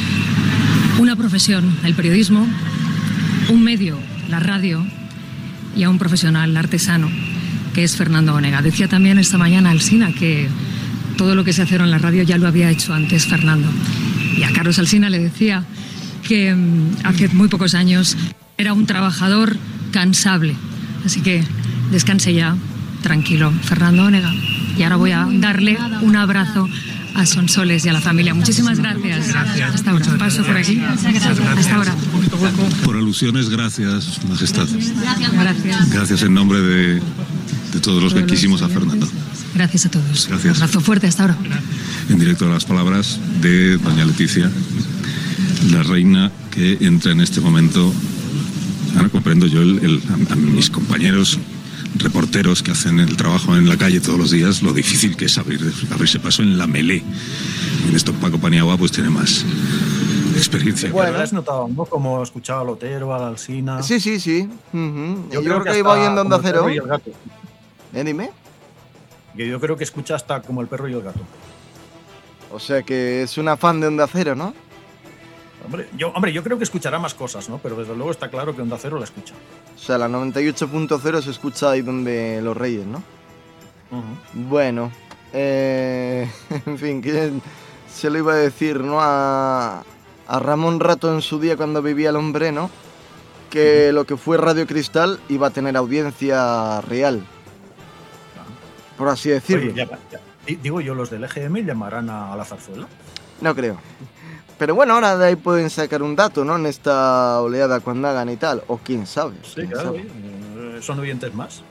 una profesión, el periodismo, un medio, la radio, y a un profesional artesano, que es Fernando Onega. Decía también esta mañana Alsina que todo lo que se hace en la radio ya lo había hecho antes Fernando. Y a Carlos Alsina le decía que hace muy pocos años era un trabajador cansable. Así que descanse ya, tranquilo, Fernando Onega. Y ahora voy a darle un abrazo a Sonsoles y a la familia. Muchísimas gracias. Hasta ahora. Paso por aquí. Hasta ahora. Por alusiones, gracias, Majestad. Gracias. Gracias en nombre de todos los que quisimos a Fernando. Gracias a todos. Gracias. Un abrazo fuerte, hasta ahora. En directo a las palabras de doña Leticia, la reina que entra en este momento. Ahora comprendo yo a mis compañeros reporteros que hacen el trabajo en la calle todos los días, lo difícil que es abrirse paso en la Melé. En esto Paco Paniagua pues tiene más experiencia. Bueno. Pero has notado, ¿no? Como escuchaba al Otero, al Alsina. Sí. Yo creo que hasta iba oyendo Onda como el Cero. perro y el gato. Dime. Yo creo que escucha hasta como el perro y el gato. O sea que es una fan de Onda Cero, ¿no? Hombre, yo creo que escuchará más cosas, ¿no? Pero desde luego está claro que Onda Cero la escucha. O sea, la 98.0 se escucha ahí donde los Reyes, ¿no? Bueno, en fin, que se lo iba a decir, ¿no? A Ramón Rato en su día cuando vivía el hombre, ¿no? Que lo que fue Radio Cristal iba a tener audiencia real. Por así decirlo. Oye, digo yo, los del EGM llamarán a la zarzuela. No creo. Pero bueno, ahora de ahí pueden sacar un dato, ¿no? En esta oleada cuando hagan y tal. O quién sabe. Sí, claro. Son oyentes más.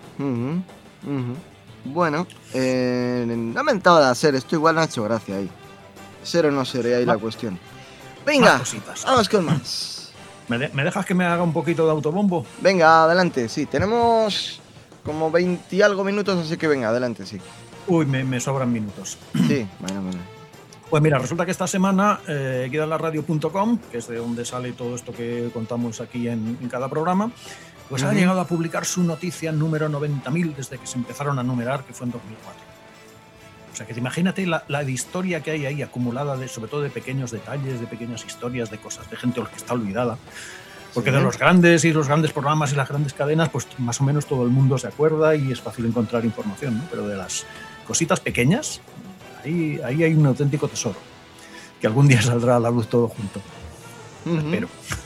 Bueno, lamentable de hacer. Esto igual no ha hecho gracia ahí. Ser o no ser, ahí la cuestión. Venga, vamos con más. ¿Me dejas que me haga un poquito de autobombo? Venga, adelante, sí. Tenemos como 20 y algo minutos, así que venga, adelante, sí. Uy, me sobran minutos. Sí, bueno. Pues mira, resulta que esta semana equidalarradio.com, que es de donde sale todo esto que contamos aquí en cada programa, pues ha llegado a publicar su noticia número 90.000 desde que se empezaron a numerar, que fue en 2004. O sea, que imagínate la historia que hay ahí acumulada, sobre todo de pequeños detalles, de pequeñas historias, de cosas, de gente que está olvidada. Porque de los grandes programas y las grandes cadenas, pues más o menos todo el mundo se acuerda y es fácil encontrar información, ¿no? Pero de las cositas pequeñas, ahí hay un auténtico tesoro, que algún día saldrá a la luz todo junto. Espero.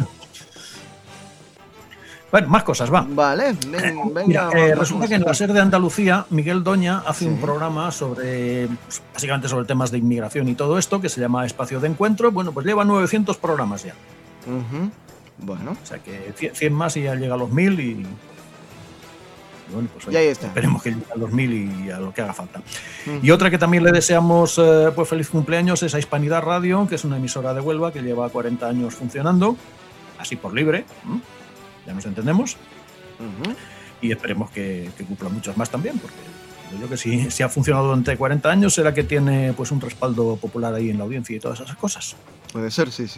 Bueno, más cosas, va. Vale, venga. Mira, resulta que en la SER de Andalucía, Miguel Doña hace un programa sobre, pues, básicamente sobre temas de inmigración y todo esto, que se llama Espacio de Encuentro. Bueno, pues lleva 900 programas ya. Bueno. O sea que 100 más y ya llega a los 1000 y bueno, pues oye, ahí está. Esperemos que llegue a los 1000 y a lo que haga falta. Y otra que también le deseamos pues feliz cumpleaños es a Hispanidad Radio, que es una emisora de Huelva que lleva 40 años funcionando, así por libre, ya nos entendemos, y esperemos que cumpla muchos más también, porque yo que si ha funcionado durante 40 años será que tiene pues un respaldo popular ahí en la audiencia y todas esas cosas. Puede ser, sí.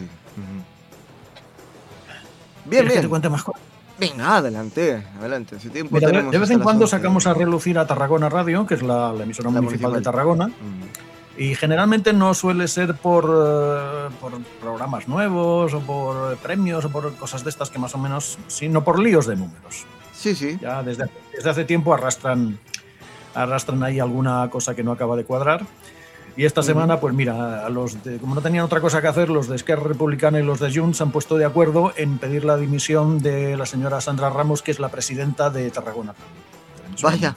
Bien. Que te cuente más cosas? Venga, adelante. Si tiempo Mira, tenemos de vez en hasta cuando las 11. sacamos a relucir a Tarragona Radio, que es la emisora municipal de Tarragona, y generalmente no suele ser por programas nuevos o por premios o por cosas de estas que más o menos, sino por líos de números. Sí. Ya desde hace tiempo arrastran ahí alguna cosa que no acaba de cuadrar. Y esta semana, pues mira, como no tenían otra cosa que hacer, los de Esquerra Republicana y los de Junts se han puesto de acuerdo en pedir la dimisión de la señora Sandra Ramos, que es la presidenta de Tarragona. Vaya.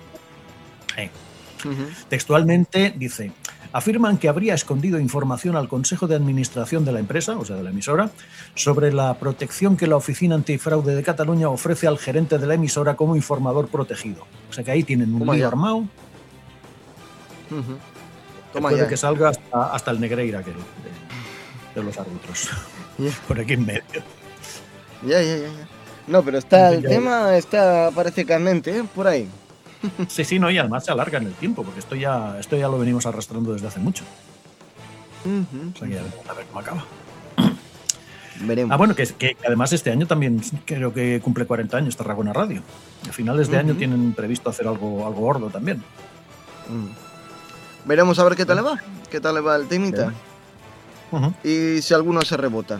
Textualmente dice: afirman que habría escondido información al Consejo de Administración de la empresa, o sea, de la emisora, sobre la protección que la Oficina Antifraude de Cataluña ofrece al gerente de la emisora como informador protegido. O sea que ahí tienen un lío armado. Puede que salga hasta el Negreira de los árbitros. Por aquí en medio. Ya. No, pero el tema parece candente, por ahí. Sí, no, y además se alarga en el tiempo, porque esto ya lo venimos arrastrando desde hace mucho. O sea que a ver cómo acaba. Veremos. Bueno, que además este año también creo que cumple 40 años Tarragona Radio. A finales de año tienen previsto hacer algo gordo también. Veremos a ver qué tal le va el temita. Y si alguno se rebota.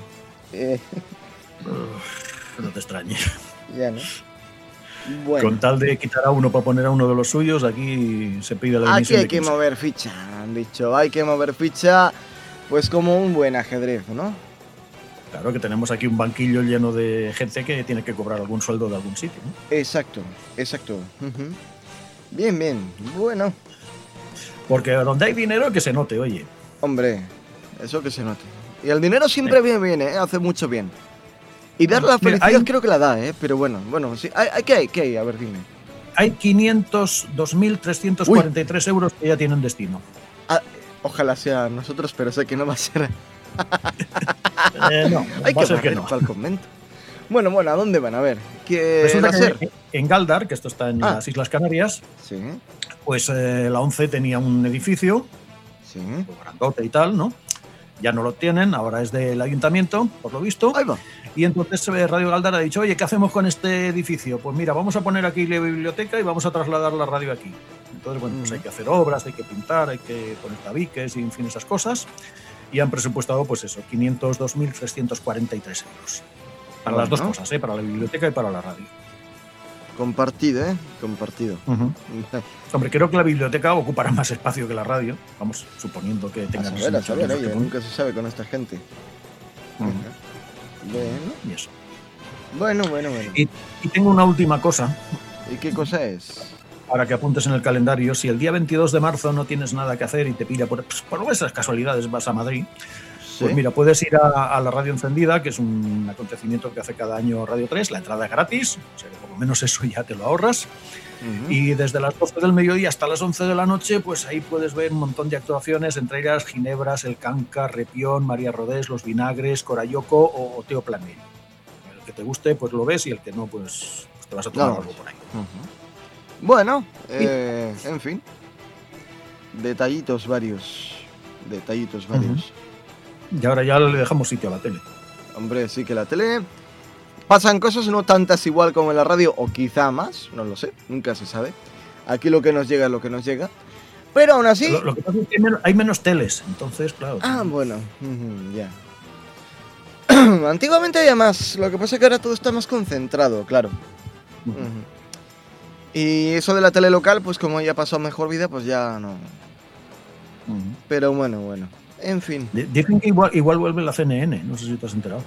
No te extrañes. Ya, ¿no? Bueno. Con tal de quitar a uno para poner a uno de los suyos, aquí se pide la dimisión. Aquí hay que mover ficha, han dicho. Hay que mover ficha, pues como un buen ajedrez, ¿no? Claro que tenemos aquí un banquillo lleno de gente que tiene que cobrar algún sueldo de algún sitio, ¿no? Exacto. Bien, bueno. Porque donde hay dinero que se note, oye. Hombre, eso que se note. Y el dinero siempre viene, hace mucho bien. Y dar la felicidad creo que la da, pero bueno, sí. ¿Qué hay? A ver, dime. Hay 502.343 euros que ya tienen destino. Ojalá sea nosotros, pero sé que no va a ser. No, hay va que a ser que no. Para el convento. Bueno, ¿a dónde van? A ver. Resulta que en Galdar, que esto está en las Islas Canarias, sí. Pues la ONCE tenía un edificio, grandote y tal, ¿no? ya no lo tienen, ahora es del ayuntamiento, por lo visto. Ahí va. Y entonces Radio Galdar ha dicho, oye, ¿qué hacemos con este edificio? Pues mira, vamos a poner aquí la biblioteca y vamos a trasladar la radio aquí. Entonces, bueno, pues hay que hacer obras, hay que pintar, hay que poner tabiques y en fin, esas cosas. Y han presupuestado, pues eso, 502.343 euros. Para las dos cosas, para la biblioteca y para la radio. Compartido, compartido. Hombre, creo que la biblioteca ocupará más espacio que la radio. Vamos, suponiendo que tengan... A saber, oye, nunca se sabe con esta gente. Y eso. Bueno. Y tengo una última cosa. ¿Y qué cosa es? Para que apuntes en el calendario. Si el día 22 de marzo no tienes nada que hacer y te pilla por esas casualidades vas a Madrid, pues mira, puedes ir a la Radio Encendida, que es un acontecimiento que hace cada año Radio 3. La entrada es gratis, o sea que por lo menos eso ya te lo ahorras. Y desde las 12 del mediodía hasta las 11 de la noche, pues ahí puedes ver un montón de actuaciones, entre ellas Ginebras, El Canca, Repión, María Rodés, Los Vinagres, Corayoko o Teo Planel. El que te guste, pues lo ves, y el que no, pues te vas a tomar algo por ahí. Bueno, en fin. Detallitos varios. Y ahora ya le dejamos sitio a la tele. Hombre, sí que la tele... Pasan cosas no tantas igual como en la radio, o quizá más, no lo sé, nunca se sabe. Aquí lo que nos llega es lo que nos llega. Pero aún así... Lo que pasa es que hay menos teles, entonces, claro. Bueno, ya. Antiguamente había más, lo que pasa es que ahora todo está más concentrado, claro. Y eso de la tele local, pues como ya pasó mejor vida, pues ya no. Pero bueno. En fin. Dicen que igual vuelve la CNN, no sé si te has enterado.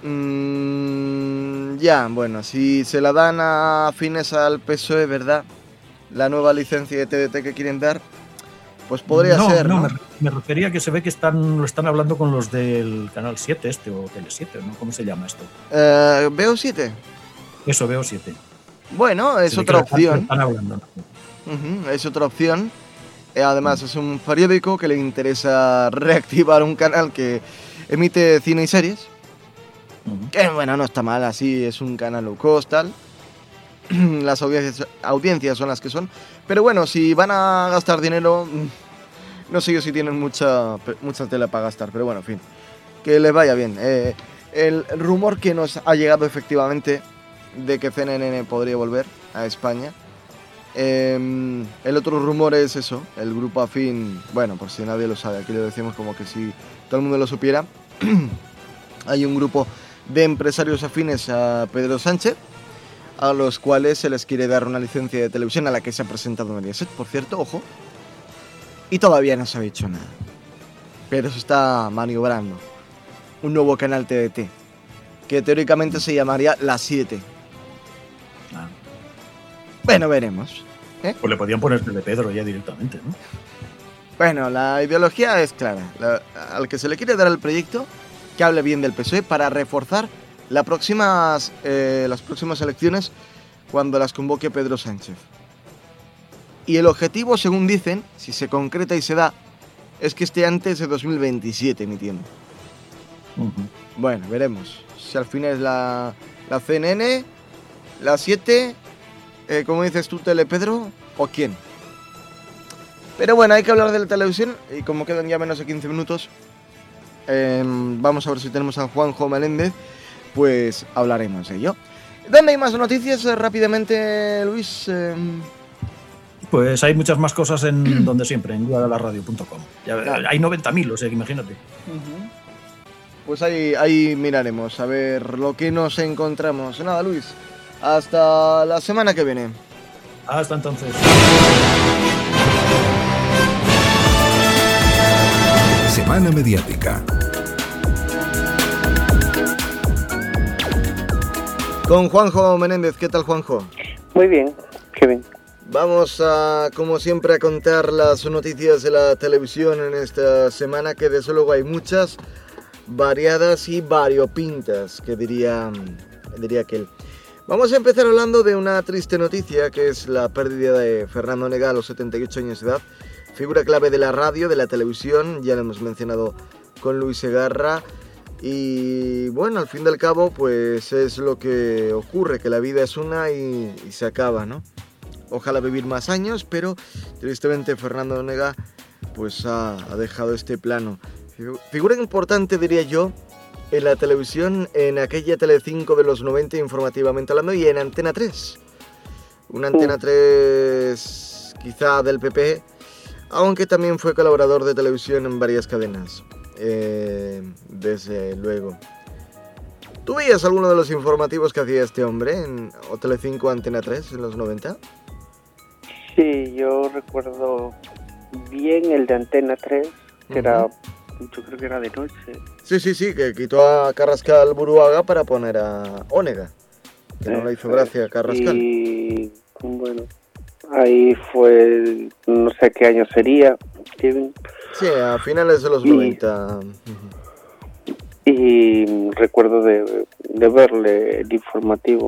Ya, bueno, si se la dan afines al PSOE, ¿verdad? La nueva licencia de TDT que quieren dar, pues podría ser, ¿no? Me refería a que se ve que lo están hablando con los del Canal 7 o Tele 7, ¿no? ¿Cómo se llama esto? ¿Veo 7? Eso, Veo 7. Bueno, es otra opción. Están hablando. Es otra opción. Además, es un periódico que le interesa reactivar un canal que emite cine y series. Que bueno, no está mal, así es un canal low cost, tal. Las audiencias son las que son. Pero bueno, si van a gastar dinero, no sé yo si tienen mucha tela para gastar. Pero bueno, en fin, que les vaya bien. El rumor que nos ha llegado efectivamente de que CNN podría volver a España. El otro rumor es eso, el grupo afín, bueno, por si nadie lo sabe, aquí lo decimos como que si todo el mundo lo supiera. Hay un grupo de empresarios afines a Pedro Sánchez, a los cuales se les quiere dar una licencia de televisión, a la que se ha presentado Mediaset, por cierto, ojo, y todavía no se ha dicho nada, pero se está maniobrando un nuevo canal TDT, que teóricamente se llamaría La 7. Bueno, veremos. Pues le podían poner Tele Pedro ya directamente, ¿no? Bueno, la ideología es clara. Al que se le quiere dar el proyecto, que hable bien del PSOE para reforzar las próximas elecciones cuando las convoque Pedro Sánchez. Y el objetivo, según dicen, si se concreta y se da, es que esté antes de 2027, mi tiempo. Bueno, veremos. Si al final es la CNN, la 7, como dices tú, Tele Pedro, o quién. Pero bueno, hay que hablar de la televisión y como quedan ya menos de 15 minutos, vamos a ver si tenemos a Juanjo Menéndez, pues hablaremos de ello. ¿Dónde hay más noticias rápidamente, Luis? Pues hay muchas más cosas en donde siempre, en guadalaradio.com. Hay 90.000, o sea que imagínate. Pues ahí miraremos, a ver lo que nos encontramos. Nada, Luis, hasta la semana que viene. Hasta entonces. Semana mediática. Con Juanjo Menéndez. ¿Qué tal, Juanjo? Muy bien, qué bien. Vamos a, como siempre, a contar las noticias de la televisión en esta semana, que desde luego hay muchas, variadas y variopintas, que diría aquel. Vamos a empezar hablando de una triste noticia, que es la pérdida de Fernando Onega a los 78 años de edad, figura clave de la radio, de la televisión, ya lo hemos mencionado con Luis Segarra, y bueno, al fin y al cabo, pues es lo que ocurre, que la vida es una y se acaba, ¿no? Ojalá vivir más años, pero tristemente Fernando Onega pues ha dejado este plano. Figura importante, diría yo, en la televisión, en aquella Telecinco de los 90, informativamente hablando, y en Antena 3. Una Antena 3 quizá del PP, aunque también fue colaborador de televisión en varias cadenas, desde luego. ¿Tú veías alguno de los informativos que hacía este hombre en Telecinco Antena 3 en los 90? Sí, yo recuerdo bien el de Antena 3, que era, yo creo que era de noche. Sí, que quitó a Carrascal Buruaga para poner a Onega, que no le hizo gracia a Carrascal. Y bueno, ahí fue, no sé qué año sería, Kevin. Sí, a finales de los 90. Y recuerdo de verle el informativo.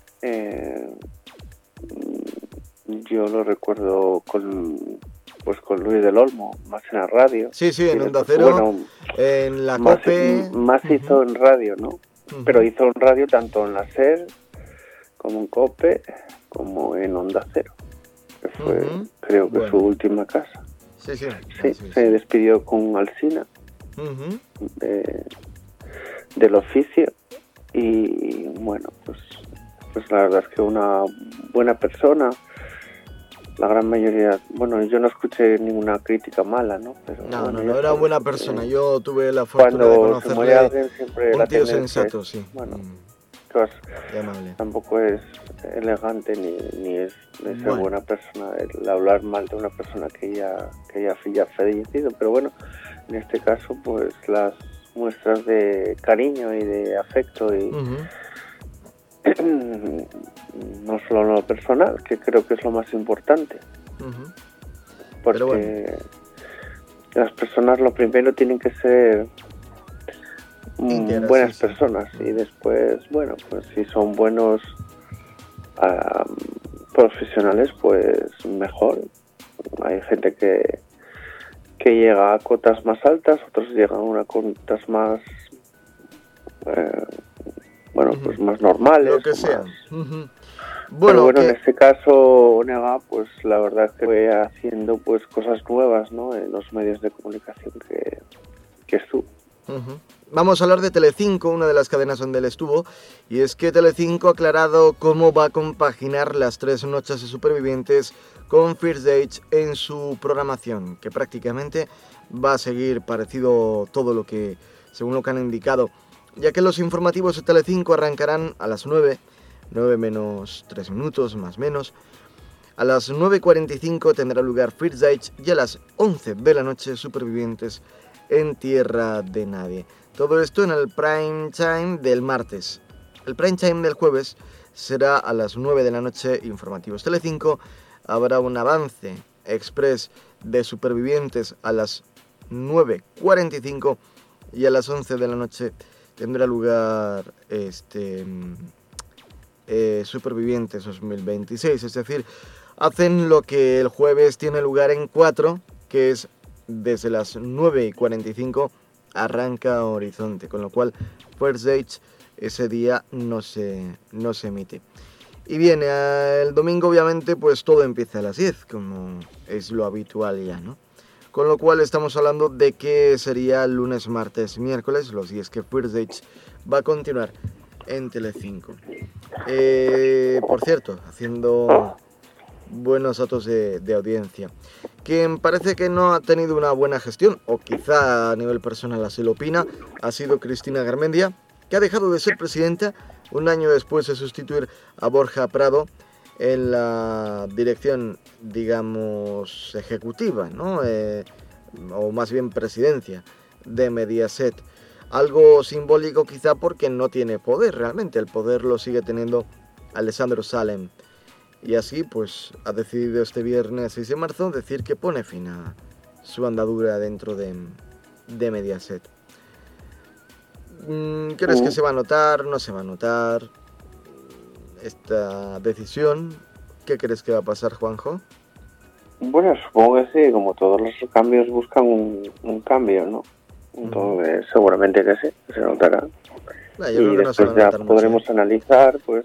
Yo lo recuerdo con Luis del Olmo, más en la radio. Sí, en Onda Cero, bueno, en la COPE. Más hizo en radio, ¿no? Pero hizo en radio tanto en la SER, como en COPE, como en Onda Cero. Que fue, creo que su última casa. Sí. Se despidió con Alsina del oficio. Y bueno, pues la verdad es que una buena persona. La gran mayoría, bueno, yo no escuché ninguna crítica mala, ¿no? Pero no, era buena persona. Yo tuve la fortuna de conocerle. Alguien, siempre un tío sensato, sí. Bueno, pues, tampoco es elegante ni es ser buena persona el hablar mal de una persona que ya ha fallecido, pero bueno, en este caso, pues las muestras de cariño y de afecto y no solo lo personal, que creo que es lo más importante, porque las personas lo primero tienen que ser buenas personas y después, bueno, pues si son buenos profesionales, pues mejor. Hay gente que llega a cotas más altas, otros llegan a cotas más pues más normales, lo que sea. Bueno, en este caso Onega, pues la verdad es que fue haciendo pues cosas nuevas, ¿no? En los medios de comunicación que estuvo. Vamos a hablar de Telecinco, una de las cadenas donde él estuvo, y es que Telecinco ha aclarado cómo va a compaginar las 3 noches de Supervivientes con First Dates en su programación, que prácticamente va a seguir parecido todo lo que, según lo que han indicado, ya que los informativos de Telecinco arrancarán a las 9 menos 3 minutos, más o menos. A las 9:45 tendrá lugar First Dates y a las 11 de la noche Supervivientes en Tierra de Nadie. Todo esto en el prime time del martes. El prime time del jueves será a las 9 de la noche Informativos Telecinco. Habrá un avance express de Supervivientes a las 9:45 y a las 11 de la noche tendrá lugar Supervivientes 2026. Es decir, hacen lo que el jueves tiene lugar en 4, que es desde las 9:45 arranca Horizonte, con lo cual First Dates ese día no se emite. Y bien, el domingo obviamente pues todo empieza a las 10, como es lo habitual ya, ¿no? Con lo cual estamos hablando de que sería lunes, martes, miércoles, los días que First Dates va a continuar en Telecinco. Por cierto, haciendo buenos datos de audiencia. Quien parece que no ha tenido una buena gestión, o quizá a nivel personal así lo opina, ha sido Cristina Garmendia, que ha dejado de ser presidenta un año después de sustituir a Borja Prado en la dirección, digamos, ejecutiva, ¿no? O más bien presidencia de Mediaset. Algo simbólico quizá porque no tiene poder realmente, el poder lo sigue teniendo Alessandro Salem. Y así pues ha decidido este viernes 6 de marzo decir que pone fin a su andadura dentro de Mediaset. ¿Crees que se va a notar? ¿No se va a notar esta decisión? ¿Qué crees que va a pasar, Juanjo? Bueno, supongo que sí, como todos los cambios buscan un cambio, ¿no? Entonces, seguramente que sí, se notará. Y después ya podremos analizar, pues,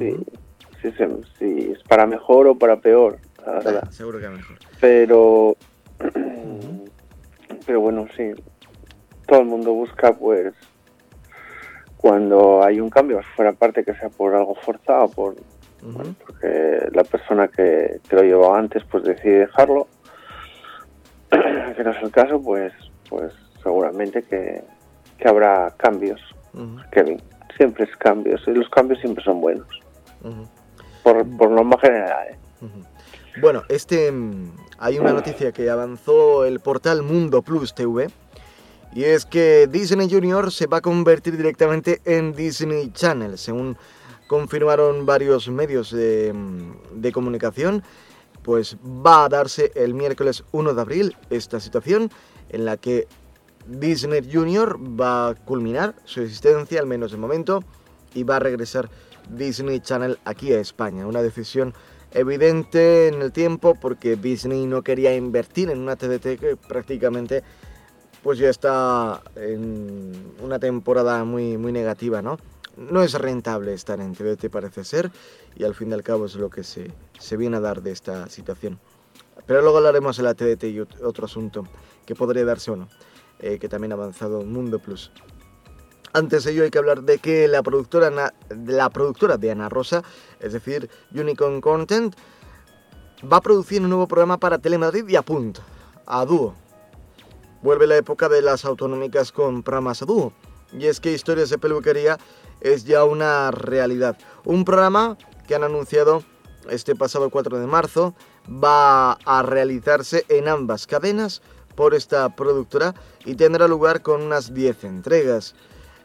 si es para mejor o para peor, la verdad. Seguro que mejor. Pero bueno, sí. todo el mundo busca, pues, cuando hay un cambio, fuera parte que sea por algo forzado, bueno, porque la persona que lo llevaba antes, pues decide dejarlo, que no es el caso, pues seguramente que habrá cambios, Kevin. Siempre es cambios, y los cambios siempre son buenos. Por norma general, Bueno, hay una noticia que avanzó el portal Mundo Plus TV, y es que Disney Junior se va a convertir directamente en Disney Channel, según confirmaron varios medios de comunicación. Pues va a darse el miércoles 1 de abril esta situación en la que Disney Junior va a culminar su existencia, al menos de momento, y va a regresar Disney Channel aquí a España. Una decisión evidente en el tiempo, porque Disney no quería invertir en una TDT que prácticamente pues ya está en una temporada muy, muy negativa, ¿no? No es rentable estar en TDT, parece ser, y al fin y al cabo es lo que se viene a dar de esta situación. Pero luego hablaremos de la TDT y otro asunto que podría darse o no, que también ha avanzado Mundo Plus. Antes de ello hay que hablar de que la productora de Ana Rosa, es decir, Unicorn Content, va a producir un nuevo programa para Telemadrid y Apunt, a dúo. Vuelve la época de las autonómicas con programas a dúo, y es que Historias de Peluquería es ya una realidad. Un programa que han anunciado este pasado 4 de marzo va a realizarse en ambas cadenas por esta productora y tendrá lugar con unas 10 entregas.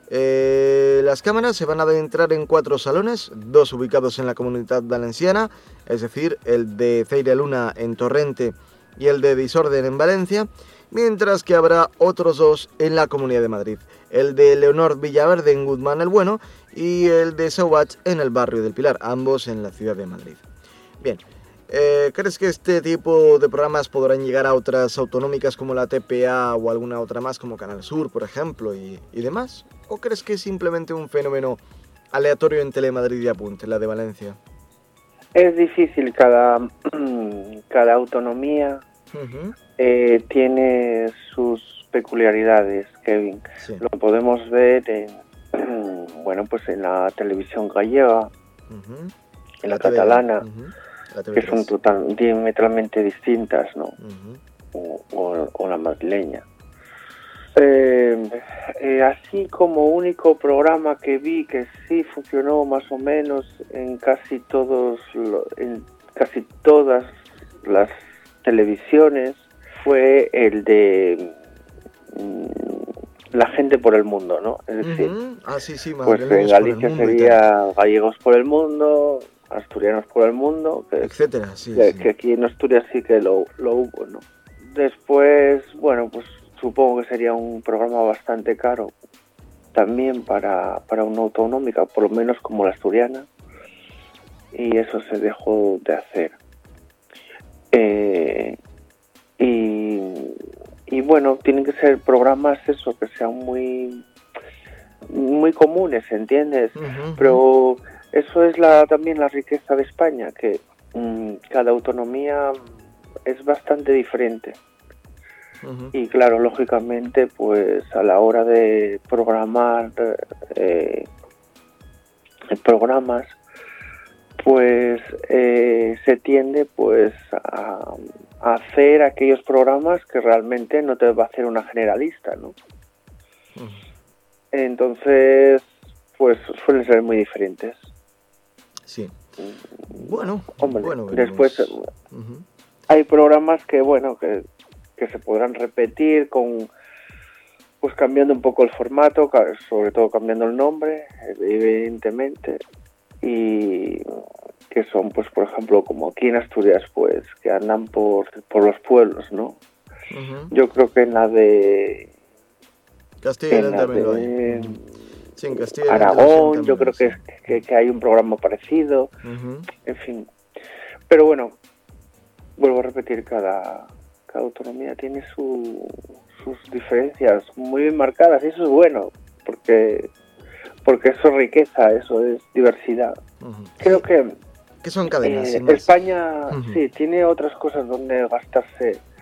Las cámaras se van a adentrar en 4 salones, 2 ubicados en la Comunidad Valenciana, es decir, el de Feira Luna en Torrente y el de Disorden en Valencia, mientras que habrá otros 2 en la Comunidad de Madrid, el de Leonor Villaverde en Guzmán el Bueno y el de Sauvage en el barrio del Pilar, ambos en la ciudad de Madrid. Bien, ¿crees que este tipo de programas podrán llegar a otras autonómicas como la TPA o alguna otra más como Canal Sur, por ejemplo, y demás? ¿O crees que es simplemente un fenómeno aleatorio en Telemadrid y Apunte, la de Valencia? Es difícil, cada autonomía tiene sus peculiaridades, Kevin. Sí. Lo podemos ver en en la televisión gallega, en la catalana, que son diametralmente distintas, ¿no? O la madrileña. Así como único programa que vi que sí funcionó más o menos en casi todas las televisiones fue el de La gente por el mundo, ¿no? Es decir, pues en Galicia sería Gallegos por el mundo, Asturianos por el mundo, etcétera, que aquí en Asturias sí que lo hubo, ¿no? Después, pues supongo que sería un programa bastante caro también para una autonómica, por lo menos como la asturiana, y eso se dejó de hacer. Tienen que ser programas que sean muy muy comunes, ¿entiendes? Pero eso es también la riqueza de España, que cada autonomía es bastante diferente. Y claro, lógicamente, pues a la hora de programar programas, pues se tiende pues a hacer aquellos programas que realmente no te va a hacer una generalista, ¿no? Entonces, pues suelen ser muy diferentes. Sí. Después hay programas que se podrán repetir pues cambiando un poco el formato, sobre todo cambiando el nombre, evidentemente, y que son, pues por ejemplo, como aquí en Asturias, pues que andan por los pueblos, ¿no? Yo creo que en la de Castilla y León también lo hay. Sí, en Castilla Aragón, yo creo que hay un programa parecido, en fin. Pero bueno, vuelvo a repetir, cada autonomía tiene sus diferencias muy bien marcadas, y eso es bueno, porque eso es riqueza, eso es diversidad. Creo que son cadenas. España sí tiene otras cosas donde gastarse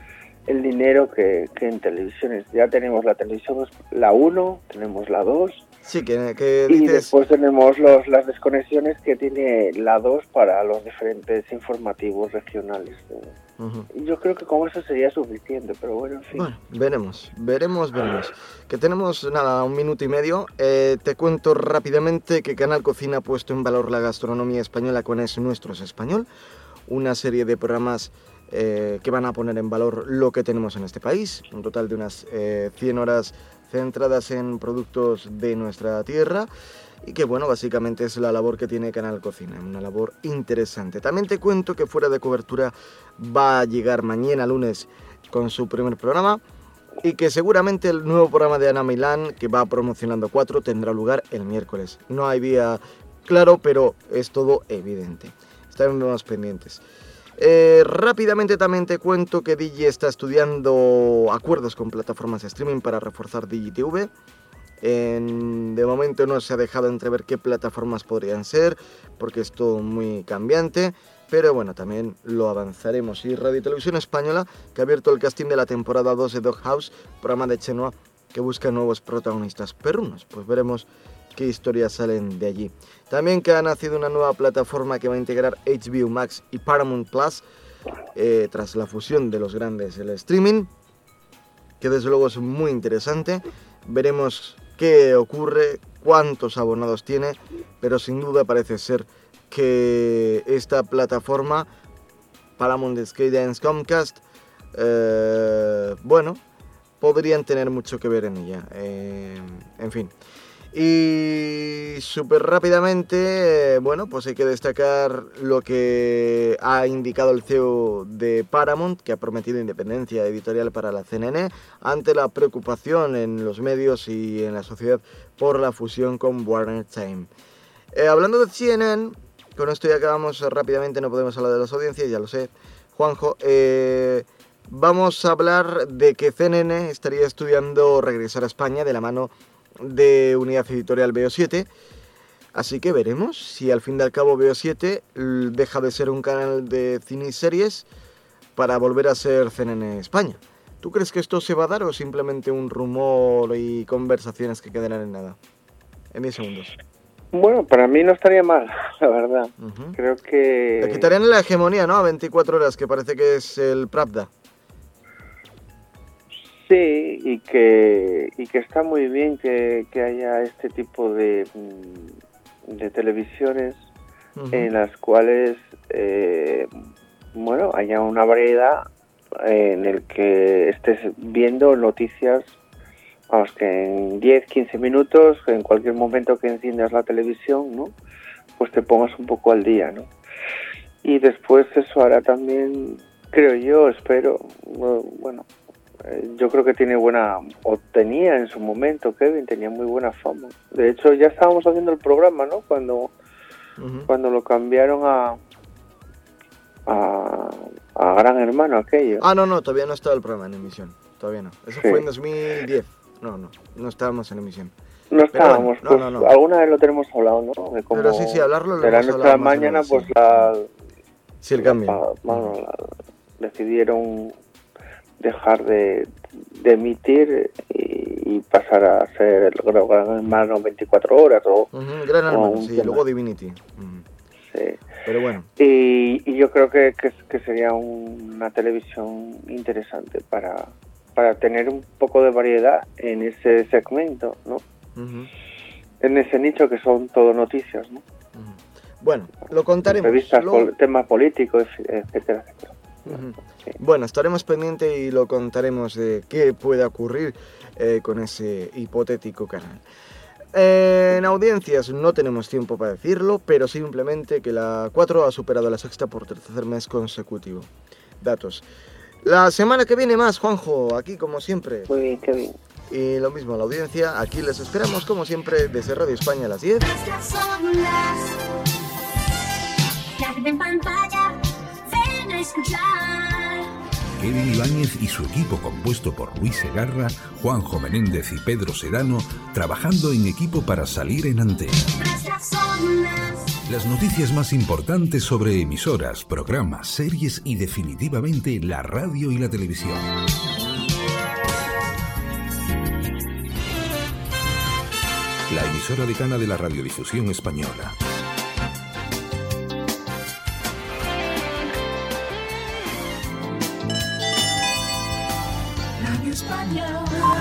el dinero que en televisiones. Ya tenemos la televisión, la 1, tenemos la 2. Sí, que y dices... después tenemos las desconexiones que tiene la 2 para los diferentes informativos regionales. Yo creo que con eso sería suficiente, pero bueno, en fin. Bueno, veremos. Que tenemos, nada, 1 minuto y medio. Te cuento rápidamente que Canal Cocina ha puesto en valor la gastronomía española con Es Nuestro es Español, una serie de programas que van a poner en valor lo que tenemos en este país, un total de unas 100 horas centradas en productos de nuestra tierra, y que bueno, básicamente es la labor que tiene Canal Cocina, una labor interesante. También te cuento que Fuera de Cobertura va a llegar mañana lunes con su primer programa, y que seguramente el nuevo programa de Ana Milán, que va promocionando 4, tendrá lugar el miércoles. No hay día claro, pero es todo evidente. Estaremos pendientes. Rápidamente también te cuento que Digi está estudiando acuerdos con plataformas de streaming para reforzar DigiTV. De momento no se ha dejado entrever qué plataformas podrían ser, porque es todo muy cambiante, pero bueno, también lo avanzaremos. Y Radio Televisión Española, que ha abierto el casting de la temporada 2 de Doghouse, programa de Chenoa que busca nuevos protagonistas perrunos. Pues veremos qué historias salen de allí. También que ha nacido una nueva plataforma que va a integrar HBO Max y Paramount Plus, tras la fusión de los grandes, el streaming, que desde luego es muy interesante. Veremos qué ocurre, cuántos abonados tiene, pero sin duda parece ser que esta plataforma, Paramount, Skydance, Comcast, bueno, podrían tener mucho que ver en ella. En fin. Y súper rápidamente, bueno, pues hay que destacar lo que ha indicado el CEO de Paramount, que ha prometido independencia editorial para la CNN ante la preocupación en los medios y en la sociedad por la fusión con Warner Time. Hablando de CNN, con esto ya acabamos rápidamente, no podemos hablar de las audiencias, ya lo sé, Juanjo. Vamos a hablar de que CNN estaría estudiando regresar a España de la mano de Unidad Editorial Veo7, así que veremos si al fin y al cabo Veo7 deja de ser un canal de cine y series para volver a ser CNN España. ¿Tú crees que esto se va a dar o simplemente un rumor y conversaciones que quedarán en nada? En 10 segundos. Bueno, para mí no estaría mal, la verdad. Creo que... Le quitarían la hegemonía, ¿no? A 24 horas, que parece que es el Pravda. Sí, y que está muy bien que haya este tipo de televisiones en las cuales, bueno, haya una variedad en el que estés viendo noticias, vamos, que en 10, 15 minutos, en cualquier momento que enciendas la televisión, ¿no? Pues te pongas un poco al día, ¿no? Y después eso hará también, creo yo, espero, bueno, yo creo que tiene buena, o tenía en su momento, Kevin, tenía muy buena fama. De hecho, ya estábamos haciendo el programa, ¿no? Cuando lo cambiaron a Gran Hermano, aquello. Ah, no, todavía no estaba el programa en emisión, todavía no. Eso sí. Fue en 2010. No estábamos en emisión. No estábamos, bueno, no. Alguna vez lo tenemos hablado, ¿no? De cómo pero sí, hablarlo. De la noche a la mañana, pues sí, el cambio. Decidieron dejar de emitir y pasar a ser el Gran Hermano 24 horas o Gran Hermano, sí, luego Divinity. Sí. Pero bueno. Y yo creo que sería una televisión interesante para tener un poco de variedad en ese segmento, ¿no? En ese nicho que son todo noticias, ¿no? Bueno, lo contaremos. Revistas, temas políticos, etcétera, etcétera. Sí. Bueno, estaremos pendientes y lo contaremos de qué puede ocurrir con ese hipotético canal. En audiencias no tenemos tiempo para decirlo, pero simplemente que la 4 ha superado a la Sexta por tercer mes consecutivo. Datos. La semana que viene más, Juanjo, aquí como siempre. Muy bien, qué bien. Y lo mismo, la audiencia, aquí les esperamos como siempre desde Radio España a las 10. Kevin Ibáñez y su equipo compuesto por Luis Segarra, Juanjo Menéndez y Pedro Sedano, trabajando en equipo para salir en antena. Las noticias más importantes sobre emisoras, programas, series y definitivamente la radio y la televisión. La emisora decana de la radiodifusión española. Radio Española.